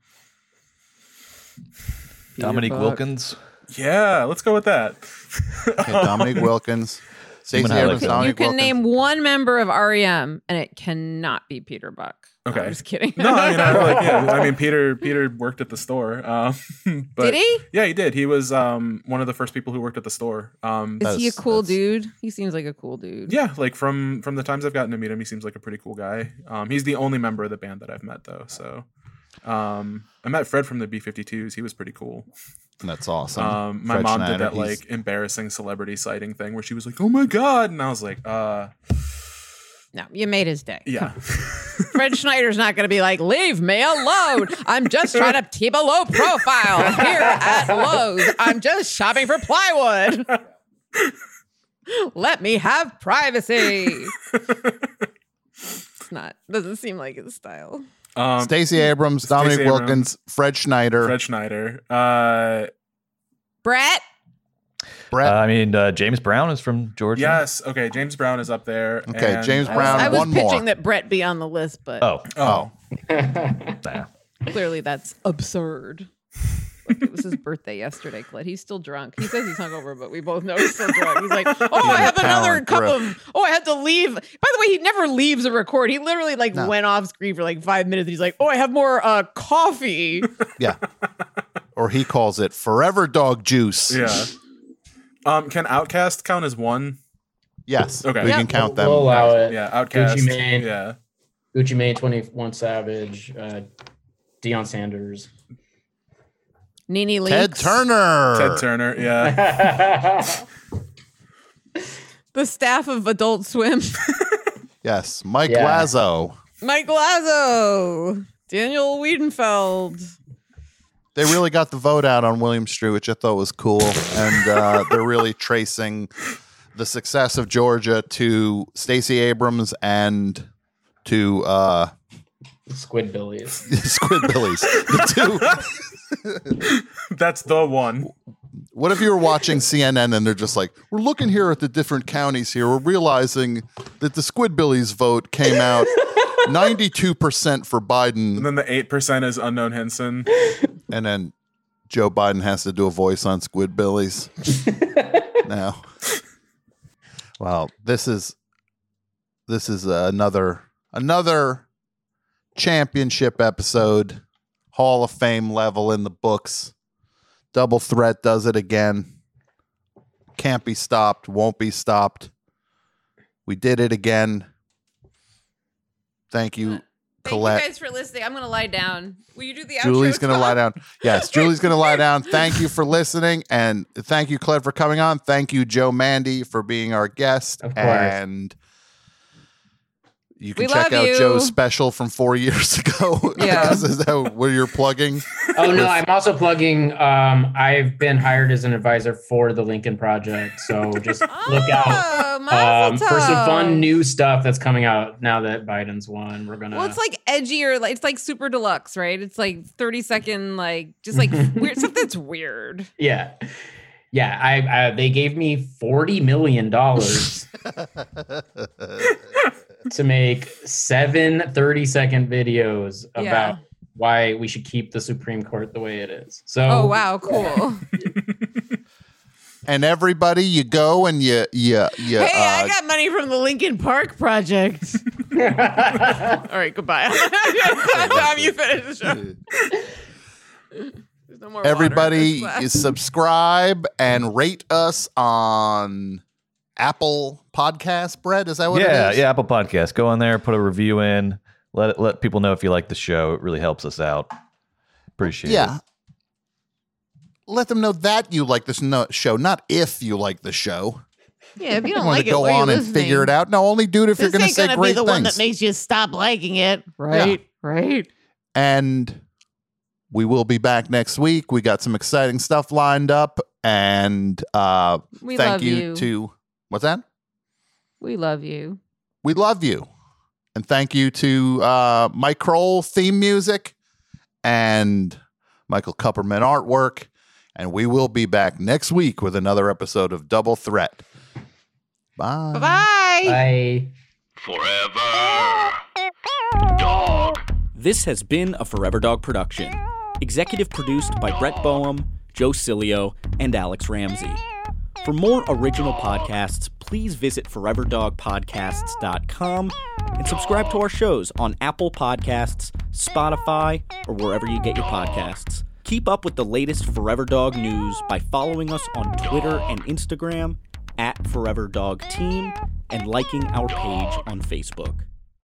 Dominique Buck. Wilkins. Yeah, let's go with that. Okay, Dominique Wilkins. Stacey Human Abrams, highlight Dominic You can Wilkins. name one member of R E M, and it cannot be Peter Buck. Okay. I'm just kidding. No, I mean, I, like, yeah, I mean, Peter Peter worked at the store. Um, but, Did he? Yeah, he did. He was um, one of the first people who worked at the store. Um, Is he a cool dude? He seems like a cool dude. yeah, like from from the times I've gotten to meet him, he seems like a pretty cool guy. Um, he's the only member of the band that I've met, though. So um, I met Fred from the B fifty-twos. He was pretty cool. That's awesome. Um, my Fred mom Schneider, did that he's- like embarrassing celebrity sighting thing where she was like, "Oh my god," and I was like, "Uh, No, you made his day. yeah." Fred Schneider's not going to be like, leave me alone. I'm just trying to keep a low profile here at Lowe's. I'm just shopping for plywood. Let me have privacy. It's not, doesn't seem like his style. Um, Stacey Abrams, Stacey Dominic Abrams, Wilkins, Fred Schneider. Fred Schneider. Uh, Brett? Brett. Uh, I mean, uh, James Brown is from Georgia. yes. Okay. James Brown is up there. Okay, and- James I was, Brown, I was one pitching more. that Brett be on the list, but Oh. Oh. Nah. clearly that's absurd. Like, it was his birthday yesterday, Clint. He's still drunk. He says he's hungover, but we both know he's still drunk. He's like, oh, I have another Talent cup grip. of, oh, I had to leave. By the way, he never leaves a record. He literally like No. went off screen for like five minutes. And he's like, oh, I have more uh, coffee. Yeah. Or he calls it Forever Dog Juice. Yeah. Um, can Outcast count as one? Yes. Okay. We Yep. can count them. We'll allow it. Yeah. Outcast. Gucci Mane. Yeah. Gucci Mane, twenty-one Savage, uh, Deion Sanders. Nene Leakes. Ted Turner. Ted Turner. Yeah. The staff of Adult Swim. Yes. Mike Yeah. Lazo. Mike Lazo. Daniel Wiedenfeld. They really got the vote out on William Street, which I thought was cool. And uh, they're really tracing the success of Georgia to Stacey Abrams and to uh, Squidbillies. Squidbillies. The two. That's the one. What if you were watching C N N and they're just like, we're looking here at the different counties here. We're realizing that the Squidbillies vote came out ninety-two percent for And Biden. then the eight percent is unknown Henson. And then Joe Biden has to do a voice on Squidbillies. Now, well, this is this is another another championship episode, Hall of Fame level in the books. Double Threat does it again. Can't be stopped. Won't be stopped. We did it again. Thank you, Thank Colette. you guys for listening. I'm going to lie down. Will you do the outro? Julie's going to Tom? lie down. Yes, Julie's going to lie down. Thank you for listening. And thank you, Colette, for coming on. Thank you, Joe Mandy, for being our guest. Of course. And you can We check love out you. Joe's special from four years ago. Yeah. Is that what you're plugging? Oh no, I'm also plugging. Um, I've been hired as an advisor for the Lincoln Project, so just look out Oh, mazel um, for some tov. fun new stuff that's coming out now that Biden's won. We're gonna. Well, it's like edgier. Like it's like super deluxe, right? It's like thirty second, like just like weird stuff that's weird. yeah, yeah. I, I they gave me forty million dollars to make seven thirty second videos about Yeah. why we should keep the Supreme Court the way it is. So, Oh wow, cool. And everybody, you go and you, you, you. Hey, uh, I got money from the Lincoln Park Project. All right, goodbye. Tom, you finish the show. There's no more water in Everybody, this glass. you subscribe and rate us on Apple Podcast. Brett, is that what yeah, it is? yeah, Apple Podcast. Go on there, put a review in. Let it, let people know if you like the show. It really helps us out. Appreciate Yeah. it. Let them know that you like this no- show, not if you like the show. Yeah, if you You don't want like to it, go why are you on and listening? figure it out. No, only do it if This you're going to ain't say gonna great be the things. one that makes you stop liking it, right? Right. And we will be back next week. We got some exciting stuff lined up. And uh, We thank love you, you. to what's that? We love you. We love you. And thank you to uh, Mike Kroll theme music and Michael Kupperman artwork. And we will be back next week with another episode of Double Threat. Bye. Bye. Bye. Forever Dog. This has been a Forever Dog production. Executive produced by Brett Boehm, Joe Cilio, and Alex Ramsey. For more original podcasts, please visit forever dog podcasts dot com and subscribe to our shows on Apple Podcasts, Spotify, or wherever you get your podcasts. Keep up with the latest Forever Dog news by following us on Twitter and Instagram at Forever Dog Team and liking our page on Facebook.